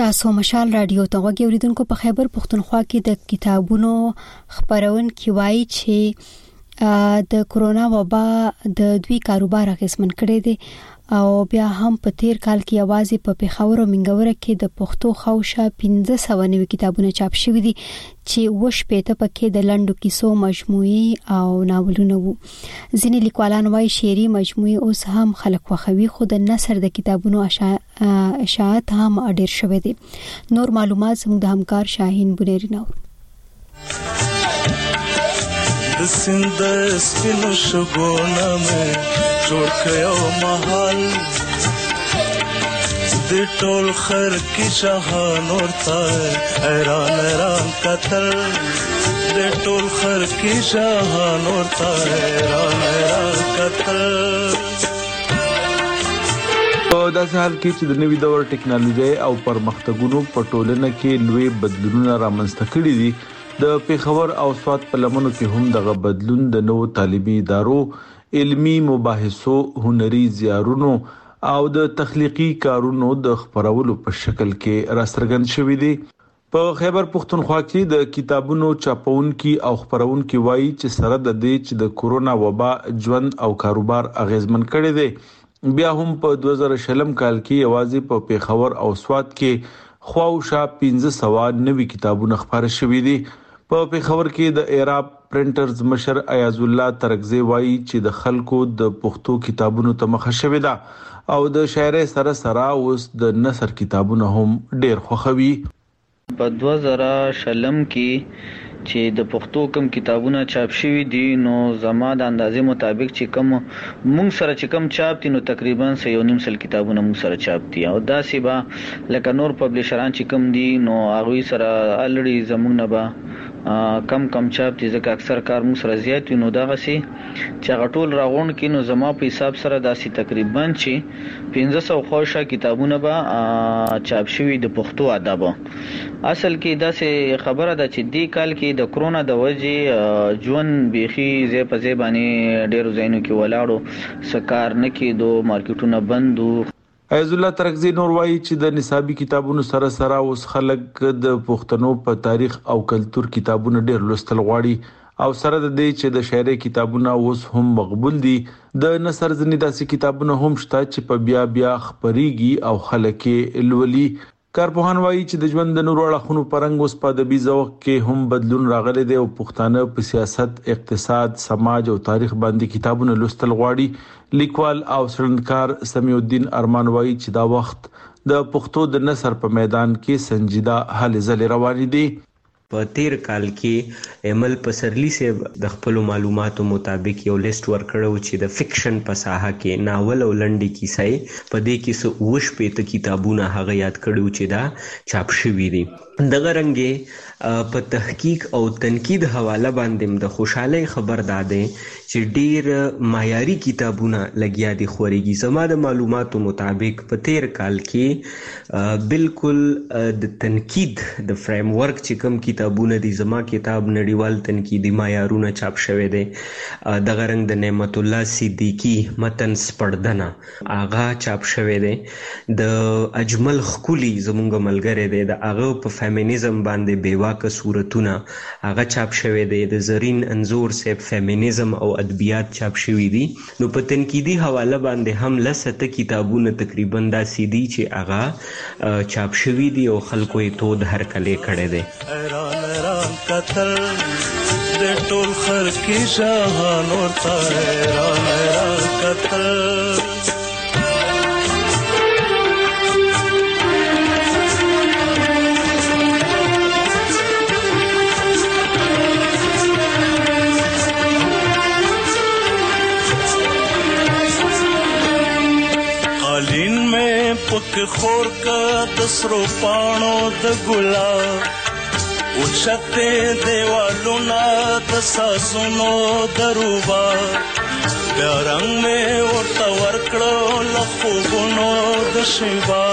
تاسو مشال رادیو ته غوږی اوریدونکو په خیبر پختونخوا کې د کتابونو خبرون کی وایي چې د کورونا وبا د دوی کاروبار اغیزمن کړی دی او بیا هم په تیر کال کې اوازې په پیښور او منګوره کې د پښتو خوشه 1590 کتابونه چاپ شوي دي چې وش پېته پکې د لنډو کیسو مجموعي او ناولونه وو. ځینې لیکوالان وايي شعري مجموعي اوس هم خلک خوښوي خو د نثر د کتابونو اشاعت هم ډېر شوی دي. نور معلومات زموږ د همکار شاهین بنيري نو د سند سپینو شګونه مې جوړ کړو محل د ټول خر کې شاهان ورته حیران قتل د ټول خر کې شاهان ورته حیران قتل. په داسې حال کې چې د نوي دور ټکنالوژي او پرمختګونو په ټولنه کې لوی بدلونونه رامنځته کړي دي، د پیښور او سوات په لمنو کې هم دغه بدلون د نوو طالبي ادارو، علمي مباحثو، هنري زیارونو او د تخلیقي کارونو د خبرولو په شکل کې راڅرګند شوی دی. په خیبر پختونخوا کې د کتابونو چاپونکي او خبرونکي وایي چې سره د دې چې د کورونا وبا ژوند او کاروبار اغیزمن کړی دی، بیا هم په 2020 کال کې یوازې په پیښور او سوات کې خواوشا 1590 کتابونه خبر شوي دي. په پیښور کې د ایراب پرنټرز مشر ایاز الله ترکزی وایي چې د خلکو د پښتو کتابونو ته مخه شوې ده او د شاعرۍ سره اوس د نثر کتابونه هم ډېر خوښوي. په 2020 کې چې د پښتو کم کتابونه چاپ شوي دي نو زما د اندازې مطابق چې کم مونږ سره چې کم چاپ دي نو تقریبا 1.5 کتابونه مونږ سره چاپ دي او داسې به لکه نور پبلشران چې کم دي نو هغه سره الریډي زمونږ نه به کم چاپ دي ځکه اکثر کار مونږ سره زیات وي نو دغه سي چې غټول راغون کې نو زما په حساب سره داسې تقریبا چې 1500 خوښه کتابونه به چاپ شوي د پښتو ادب. اصل کې داسې خبره ده چې دی کال کې د کرونا د وجې ژوند بيخي زی په زی باندې ډېر زینو کې ولاړو سکار نه کېدو، مارکیټونه بندو. ایاز الله ترکزی نور وایي چې د نصابي کتابونو سره اوس خلک د پښتنو په تاریخ او کلچر کتابونه ډېر لوستل غواړي او سره د دې چې د شاعرۍ کتابونه اوس هم مقبول دي، د نثر ځینې داسې کتابونه هم شته چې په بیا خبريږي او خلک یې لولي. کارپوهان وایي چې د ژوند د نورو اړخونو پرنګ اوس په ادبي ذوق کې هم بدلون راغلی دی او پښتانه په سیاست، اقتصاد، سماج او تاریخ باندې کتابونه لوستل غواړي. لیکوال او څېړنکار سمیع الدین ارمان وایي چې دا وخت د پښتو د نثر په میدان کې سنجیده هلې ځلې روانې دي. په تیر کال کې ایمل پسرلی سے د خپل معلوماتو مطابق یو لیست ورکړو چې د فکشن په ساحه کې ناول او لنډي کیسې په دې کې څو وش پېته کتابونه هغه یاد کړو چې دا چاپ شوي دي. دغه رنګه په تحقیق او تنقید حواله باندې د خوشحالي خبر داده چې ډیر معیاري کتابونه لګیا دي خوريږي. زما د معلوماتو مطابق په تیر کال کې بالکل د تنقید د فریم ورک چې کوم کتابونه دي، زما کتاب نړیوال تنقیدي معیارونه چاپ شوی دی. دغه رنګ د نعمت الله صدیقی متن سپړدنه آغا چاپ شوی دی. د اجمل خکولی زمونږ ملګری دی، د هغه په فیمینیزم باندې بیواکه صورتونه هغه چاپ شوی دی. د زرین انزور صاحب فیمینیزم او ادبیات چاپ شوی دي. نو په تنقیدي حواله باندې هم لسته کتابونه تقریبا داسې دي چې هغه چاپ شوی دي او خلکو یې تود هرکلی کړی دی. حیران قتل د ټول خر کې شاهان ورته حیران قتل. پک خور کا دسرو پانو د ګلاب اوچته دیوالو نا د ساسونو دروبا بیا رنگ میں ورته ورکړو لخوبونو د شیبا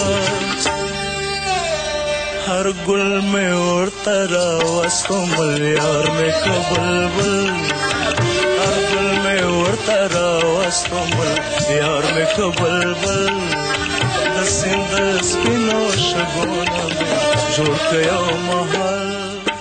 هر ګل میں ورته راوستو ملیار میں کبلبل هر ګل میں ورته راوستو ملیار میں کبلبل د د سند سپینو شګونه جوړ کيو محل.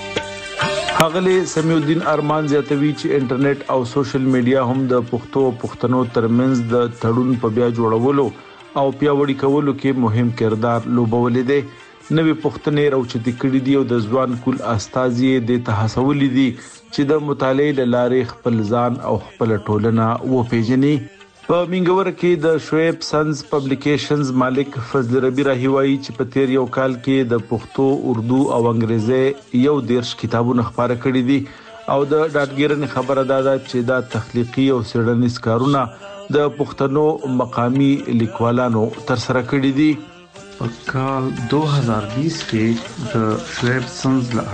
هغه سمیع الدین ارمان زیاتوي چې انټرنیټ او سوشل میډیا هم د پښتنو ترمنځ د تړون په بیا جوړولو او پیاوړي کولو کې مهم کردار لوبولې دي. نوې پښتنې راوچتي کړې دي او د ځوان کول استازي د تحسولې دي چې د مطالعې لارې خپل ځان او خپل ټولنه وپیژني. په منګور کې د شعیب سنز پبلیکیشنز مالک فضل ربی راهوي چې په تیر یو کال کې د پښتو، اردو او انګریزي یو 13 کتابونه خبره کړې دي او د ډاټګیرن خبره ده چې دا تخلیقي او څېړنیز کارونه د پښتنو مقامی لیکوالانو تر سره کړی دي. په کال 2020 کې د شعیب سنز له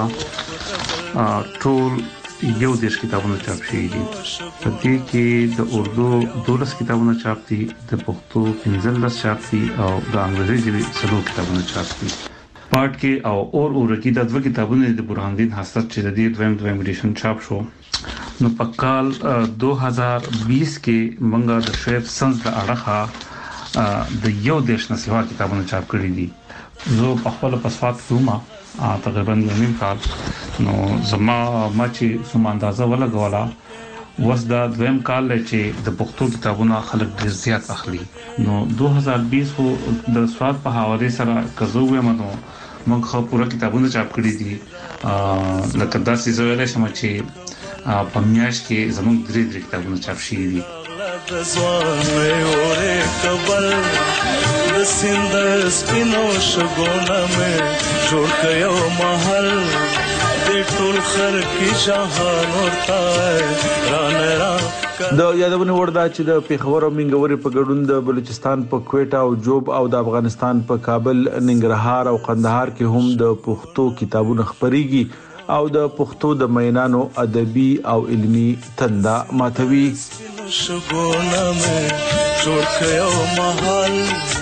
اړخه ټول یو 10 کتابونه چاپ شوي دي. په دې کې د اردو 12 کتابونه چاپ دي، د پښتو 15 چاپ دي او د انګریزي ژبې 3 کتابونه چاپ دي. پارت کې او اورکی د 2 کتابونه د برهان الدین حسرت چې د دې دویم ایډیشن چاپ شو. نو په کال 2020 کې موږ د شعیب سنز له اړخه د یو 10 نسوا کتابونه چاپ کړی دي. زه په خپل پسفات کومه تقریبا نیم کال نو زما چې سم اندازه ولګولا وس دا دویم کال چې د پښتو کتابونه خلک ډیر زیات اخلي. نو 2020 خو د سواد په حواله سره کزوې منو موږ خو پوره کتابونه چاپ کړی دي. لکه دا څه ویل شم چې په میاشت کې زموږ 3 کتابونه چاپ شي دي. د ځوانۍ اورې کبل د سیند سپینو شګونه مې جوړ کيو محل د ټول خر کې جهان ورته رانه د یادونه وردا چې د پیښور او منګوري په ګډون د بلوچستان په کوټه او جوب او د افغانستان په کابل، ننګرهار او قندهار کې هم د پښتو کتابونه خبريږي او د پښتو د مینانو ادبي او علمي تنده ماتوي. شګونه مې جوړ کيو محل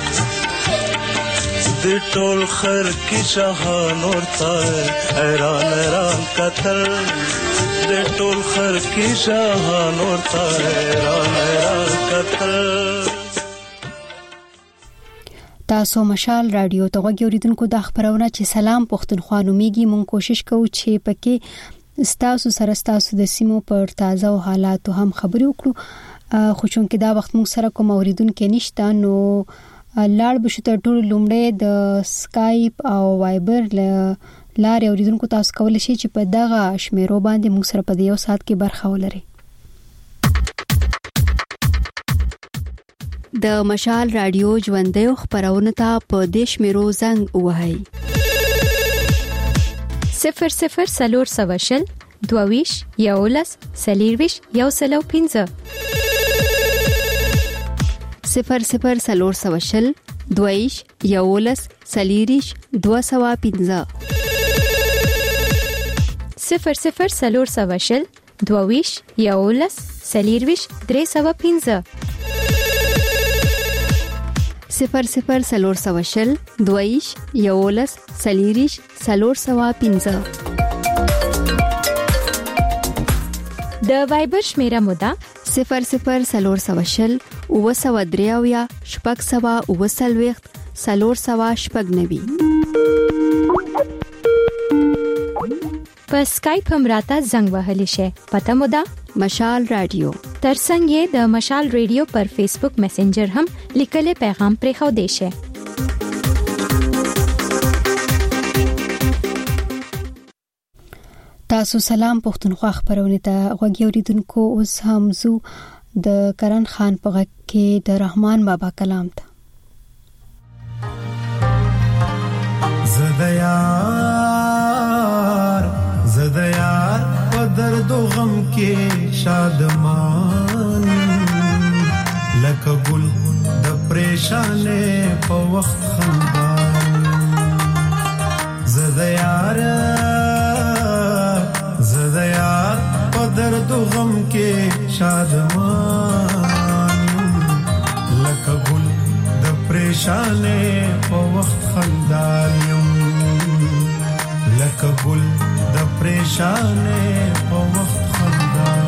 د ټول خر کې جهان ورته حیران قتل د ټول خر کې جهان ورته حیران قتل. تاسو مشال رادیو ته غوړیدونکو د خبرونه چې سلام پښتونخوا نوميږي. مونږ کوشش کوو چې پکې ستاسو د سیمو پر تازه او حالاتو هم خبرې وکړو. خو چون کې دا وخت مونږ سره کوم اوریدونکو نشته نو لاړ بشو تر ټولو لومړی د سکایپ او وایبر لارې اوریدونکو تاسو کولای شئ چې په دغه شمیرو باندې مونږ سره په یو ساعت کې برخه ولرئ. د مشال رادیو ژوندۍ خبرونه ته په دیش میرو زنګ وهاي 00 سلور سواشل دوویش یولس سلیرویش یوسلو 15 00 سلور سواشل دوویش یولس سلیریش 215 00 سلور سواشل دوویش یولس سلیرویش 315 00 سلور سواشل دویش یولس سلیریش سلور سوا 15 د وایبر شمیره مودا 00 سلور سواشل او سوا دریاویا شپږ سوا او سلويخت سلور سوا شپږ نوي. په سکایپ هم راته زنګ وهلی شي. پته مودا مشال رادیو ترڅنګ د مشال رادیو پر فیسبوک میسنجر هم لیکل پیغام پرې خو دی شي. تاسو سلام پښتونخوا خبرونه ته غوږیوریدونکو. اوس هم زو د کرن خان په غږ کې د رحمان بابا کلام ته. زدیار په درد او غم کې شادمان لکه ګل د پریشانې په وخت خندان. زدیار په درد او غم کې شادمان لکه ګل د پریشانې په وخت خندان یم لکه ګل د پریشانې په وخت خندان.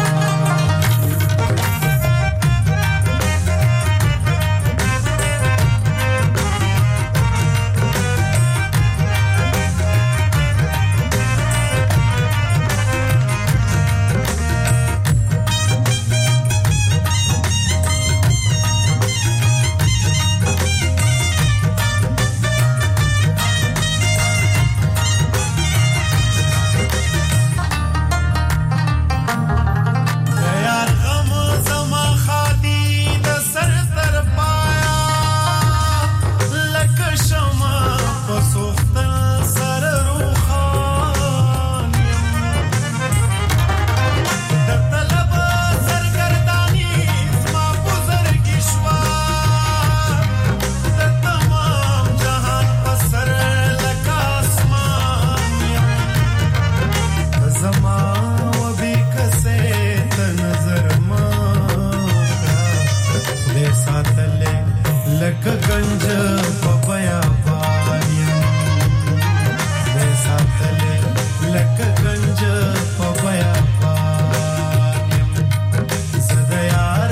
لکه گنج په بیابان یم مې ساتلې لکه گنج په بیابان یم زه د یار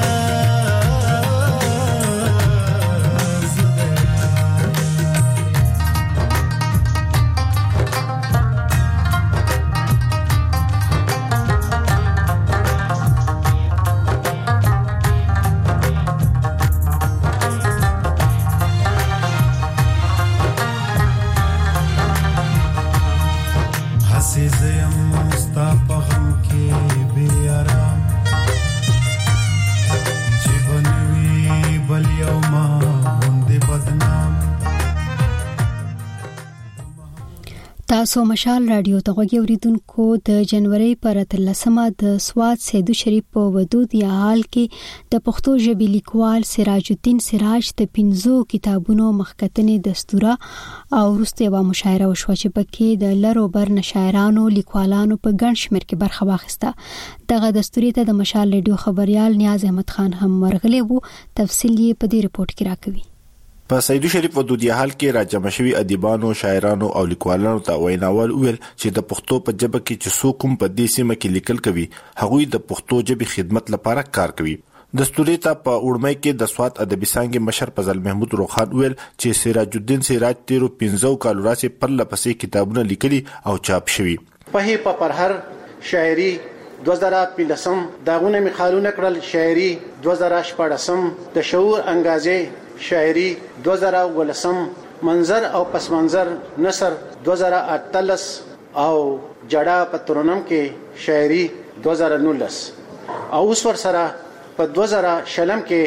تاسو مشال رادیو ته غوږی اوریدونکو د جنوري پر 13مه د سواد سیدو شریف په ودود یا حال کې د پښتو ژبې لیکوال سراج الدین سراج د 15 کتابونو مخکتنې دستوره او وروسته مشاعره وشو چې پکې د لرو بر شاعرانو لیکوالانو په ګڼ شمېر کې برخه واخیسته. دغه دستوري ته د مشال رادیو خبريال نیاز احمد خان هم ورغلی وو. تفصیل یې په دې رپورت کې راکوي. په سیدو شریف ودودیه حال کې راجمع شوی ادیبانو، شاعرانو او لیکوالانو ته ویناول ویل چې د پښتو په ژبه کې چې څوک هم په دې سیمه کې لیکل کوي هغوی د پښتو ژبې خدمت لپاره کار کوي. دستوري ته په وړمۍ کې د سواد ادبي څانګې مشر فضل محمود روخان ویل چې سراج الدین سراج 15 کال وړاندې پر لپسې کتابونه لیکلي او چاپ شوي. په پرهر شاعري 2015 داغونه مخالونه کړل، شاعري 2014 د شعور انګازې شاعري 2018 منظر او پس منظر نثر 2018 او جڑا پترونم کې شاعري 2019 او اوس ور سره په 2000 کې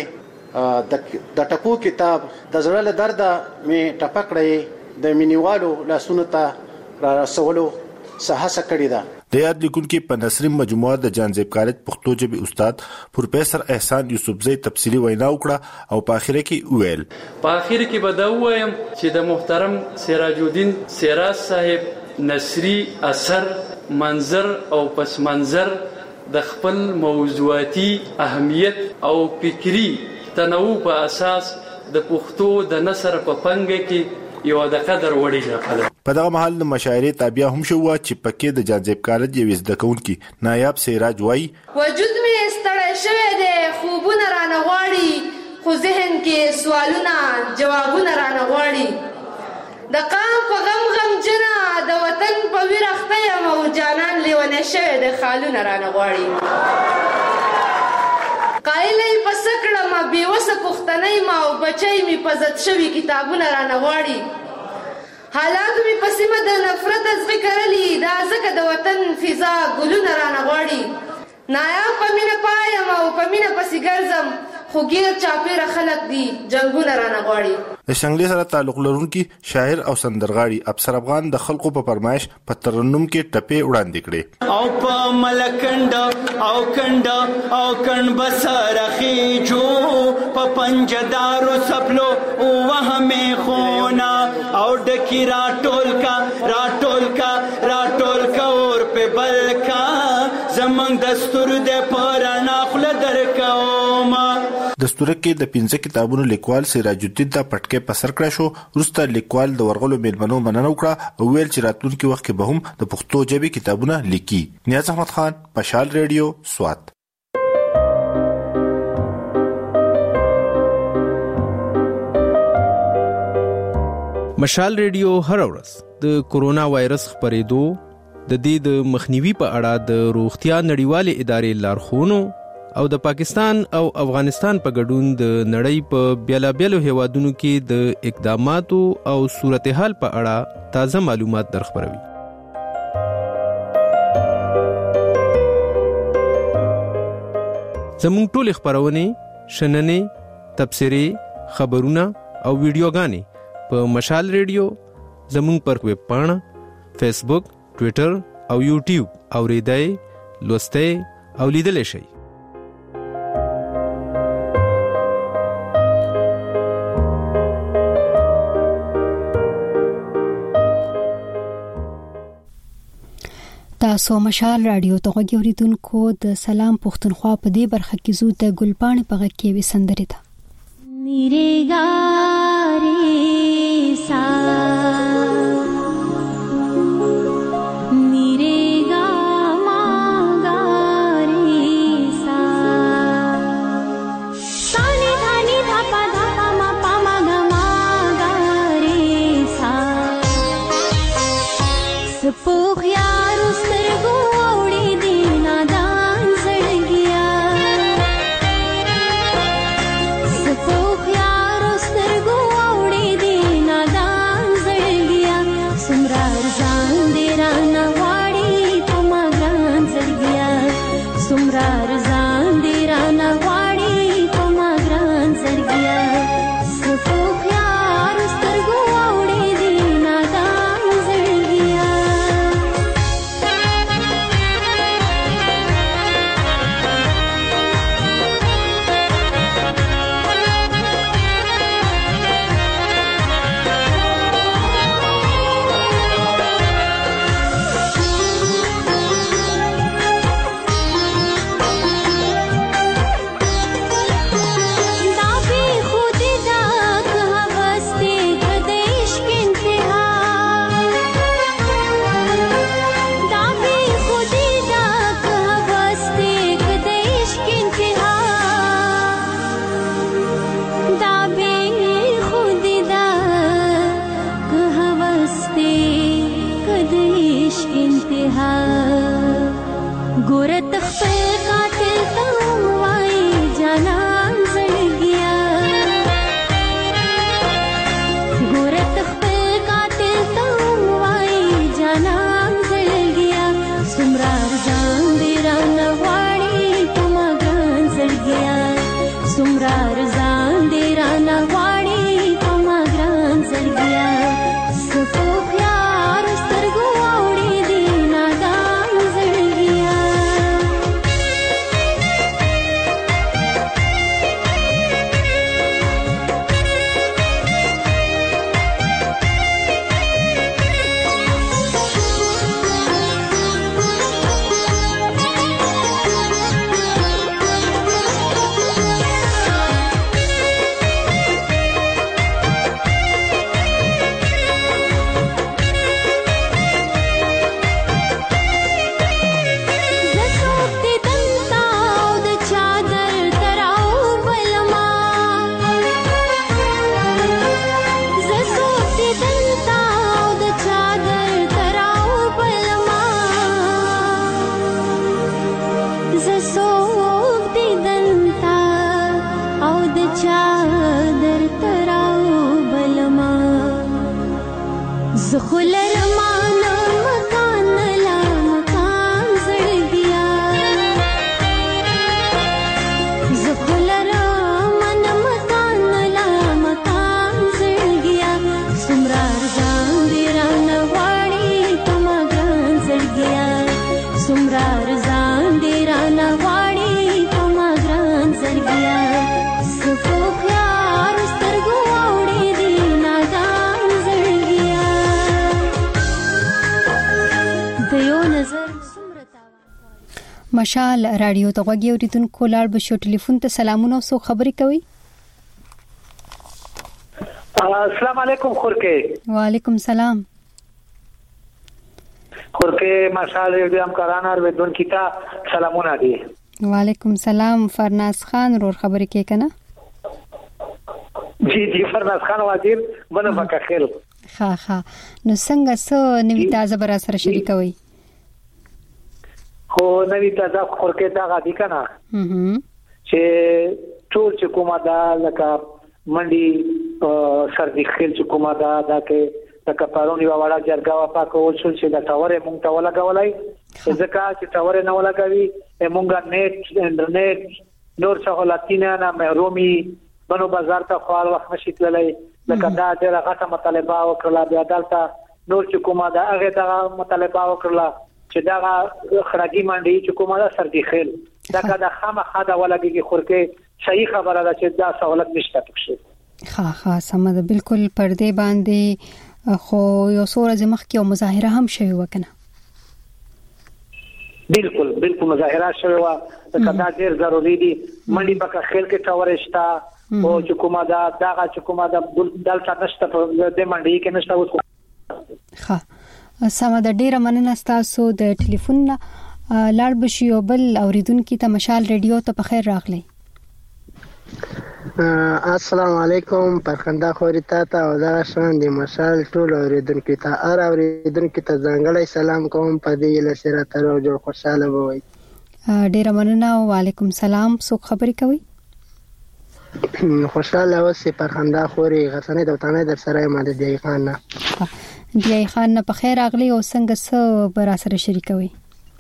د ټپو کتاب د زړه له درده می ټپکړې د مینیوالو لاسونو ته را رسولو ساحه کړی ده. د یاد لیکونکو په نثري مجموعه د جانزیب کالج پښتو ژبې استاد پروفیسور احسان یوسفزئی تفصیلی وینا وکړه او په اخر کې ویل په اخر کې به دا وایم چې د محترم سراج الدین سراج صاحب نثري اثر منظر او پس منظر د خپل موضوعاتي اهمیت او فکری تنوع په اساس د پښتو د نثر په پنګه کې یو د قدر وړي راغله. په دغه محل د مشاعرې تابع هم شو چې پکې د جانزیب کالج یو زده کوونکی نایاب سراج وای وجود می ستړی شوی دی، خوبونه رانه غواړي، خو ذهن کې سوالونه جوابونه رانه غواړي. د قام په غم جنا د وطن په ویر اخته یم او جانان لیونه شوی د خالونه رانه غواړي. قایلې پس کړم بیوسه پښتنۍ ما او بچی می پزت شوی کتابونه رانه غواړي. حالات می پسیمه د نفرت ازغی کرلی دا زکه د وطن فضا ګلونه رانه غواړي. نایاب په مینه پایم او په مینه پسې ګرځم، خو غیر چاپیره خلک دي جنگونه رانه غواړي. د شنګلې سره تعلق لرونکي شاعر او سندرغاړي افسر افغان د خلکو په فرمایش په ترنم کې ټپې وړاندې کړې او په ملکند او کند او کن بسر خيجو په پنجدارو سپلو او وهمه خونا او ډکی راټول کا اور په بلکا زمنګ دستور د پرانا خل درکوما. دستور کې د 15 کتابونو لیکوال سراج الدین ته پټکې پسر کړ شو. وروسته لیکوال د ورغلو میلمنو مننه وکړه او ویل چې راتلونکي وخت کې به هم د پښتو ژبې کتابونه لیکي. نیاز احمد خان، مشال ریډیو، سوات. مشال ریډیو هر ورځ د کورونا وایرس خپرېدو د دې د مخنیوي په اړه د روغتیا نړیوالې ادارې لارښوونو او د پاکستان او افغانستان په ګډون د نړۍ په بیلابیلو هیوادونو کې د اقداماتو او صورتحال په اړه تازه معلومات درخبروي. زموږ ټول خبرونه، شننې، تبصرې، خبرونه او ویډیوګانې په مشال ریډیو، زموږ پر ویب پاڼه، فیسبوک، ټوئیټر او یوټیوب اوریدای، لوستای او لیدل شي. تاسو مشال رادیو ته غوږی اوریدونکو د سلام پښتونخوا په دې برخه کې زو د ګلپاڼې په غږ کې وسندري ده. مشال رادیو ته غوږی اوریدونکو لاړ بشو ټلیفون ته سلامونه او سو خبرې کوي. السلام علیکم خورکه. وعلیکم سلام خورکه. مشال رادیو همکاران اوریدون کیتا سلامونه دي. وعلیکم سلام. فرناز خان رور خبرې کوي کنه؟ جی فرناز خان وزیر بنه پکا خیر. ها نو څنګه سو نوی تازه برا سره شریکوي؟ خو نوی تازه خورکه دا غادي کنه چې ټول چې کومه دا لکه منډي سردي خیل چې کومه دا کې لکه پرونی واړه جرګه وا پاکول شو چې دا ټاورې مونږ ته ولګولای ځکه چې ټاورې نه ولګوي مونږه نیټ انټرنیټ نور څه لاتینا نه مهرومي بنو بازار ته خپل وخت نشي تللی لکه دا ډېر غټه مطالبه وکړه بیا دلته نور چې کومه دا هغه ته مطالبه وکړه چې دا خراجي منډي چې کومه دا سردي خیل دا کدا خامخا دا ولګي خورکه صحیح خبره ده چې دا سہولت نشته پکښه. ها سمه ده بالکل پردې باندې خو یو سور از مخ کې مظاهره هم شوی وکنه. بالکل مظاهره شوی و کدا ډیر ضروری دي منډي پکا خیل کې ټاور شتا او چې کومه دا چې کومه دا دلته نشته په دې منډي کې نشته اوس. ښه سمه ده، ډیره مننه تاسو د ټلیفون نه. لاړ بشي او بل اوریدونکو ته مشال ریډیو ته په خیر راغلی. السلام علیکم، پرخنده خوري ته او دا شان د مشال ټول اوریدونکو ته ځانګړی سلام کوم. په دې لسره تر او جوړ خوشاله وي. ډیره مننه. وعلیکم سلام. څوک خبرې کوي؟ خوشاله اوسې پرخنده خوري غسنې د وطن در سره ماده دی خان نه په خیر راغلی او څنګه څه بر سره شریکوي؟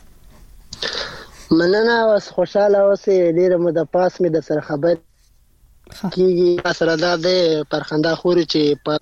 مننه اوس خوشاله اوسې. ډیره مو د پاس می د سره خبر کیږي سره دا د پرخنده خوري چې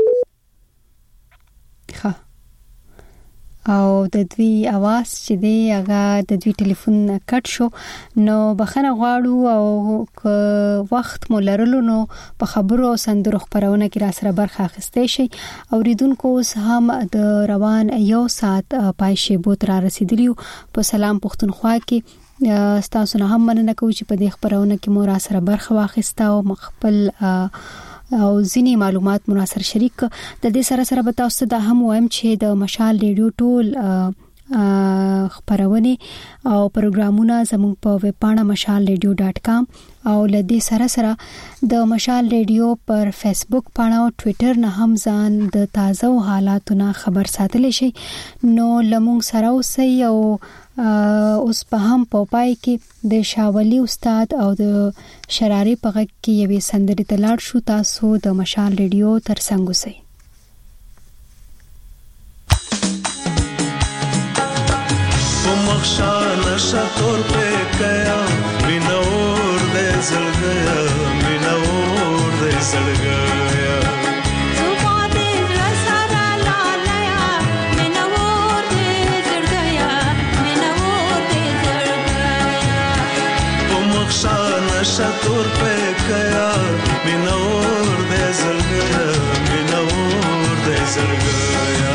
او د دوی आवाज چې دی هغه د دوی ټلیفون کټ شو، نو بخنه غواړو او وخت مو لرلو نو په خبرو او سندرو خبرونه کې را سره برخه اخیستئ شي. اوریدونکو هم د روان یو ساعت پای شی بوت را رسیدلیو. په سلام پښتونخوا کې تاسو نه هم مننه کوم چې په دې خبرونه کې مو را سره برخه واخیسته او مخبل او ځینی معلومات مناسر شریک. د دې سره به تاسو ته هم وایم چې د مشال ریډیو ټول خبرونه او پروګرامونه زموږ په ویب پاڼه mashalradio.com او لدې سره د مشال ریډیو پر فیسبوک پاڼه او ټوئیټر نه هم ځان د تازه حالاتونو خبر ساتل شي. نو لمون سره اوسئ او اوس په هم پای کې د شاولي استاد او د شراري په غږ کې یوې سندرې ته لاړ شو. تاسو د مشال ریډیو تر څنګ اوسئ. مخشانه شتور په کیا مینور دې زړګیا مینور دې زړګیا شتور په کیا مینور دې زړګیا مینور دې زړګیا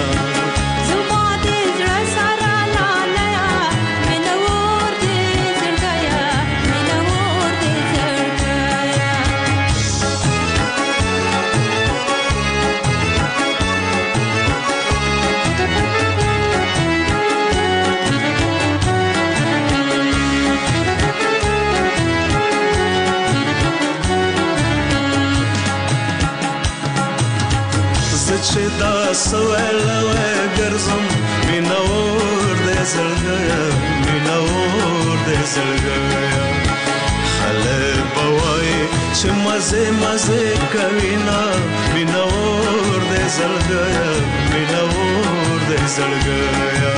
چې دا سوالوي ګرځم مینور دې زړګیا مینور دې زړګیا خلک بوای چې مزه کوي نا مینور دې زړګیا مینور دې زړګیا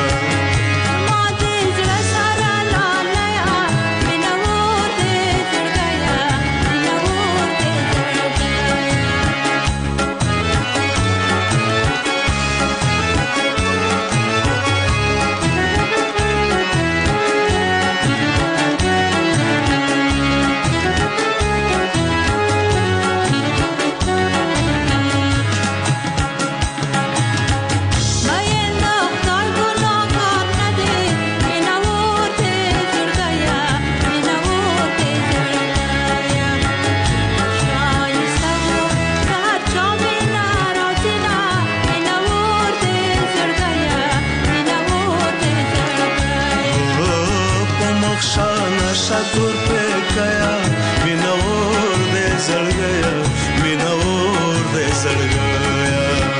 شتور په کیا مینور دې زړګیا مینور دې زړګیا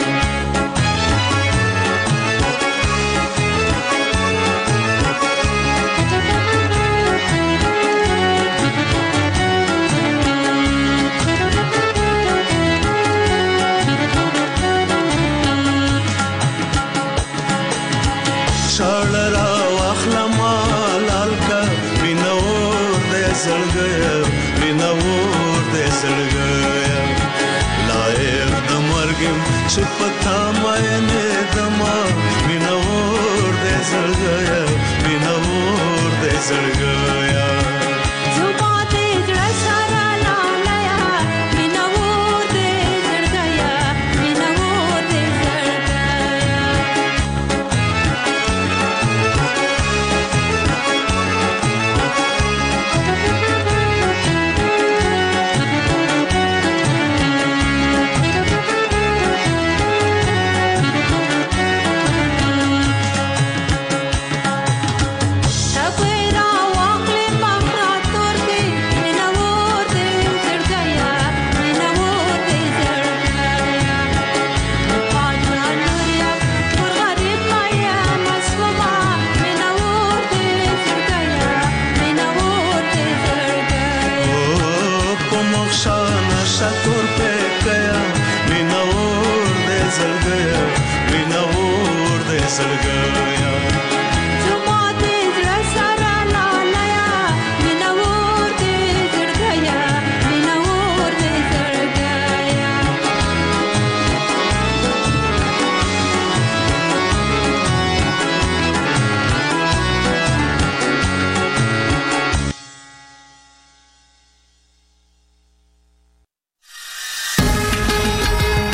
شړرا واخلما لالکا مینور دې زړګیا مینور دې زړګیا لایق د مرګم چې پتا مې نه دما مینور دې زړګیا مینور دې زړګیا زړګیا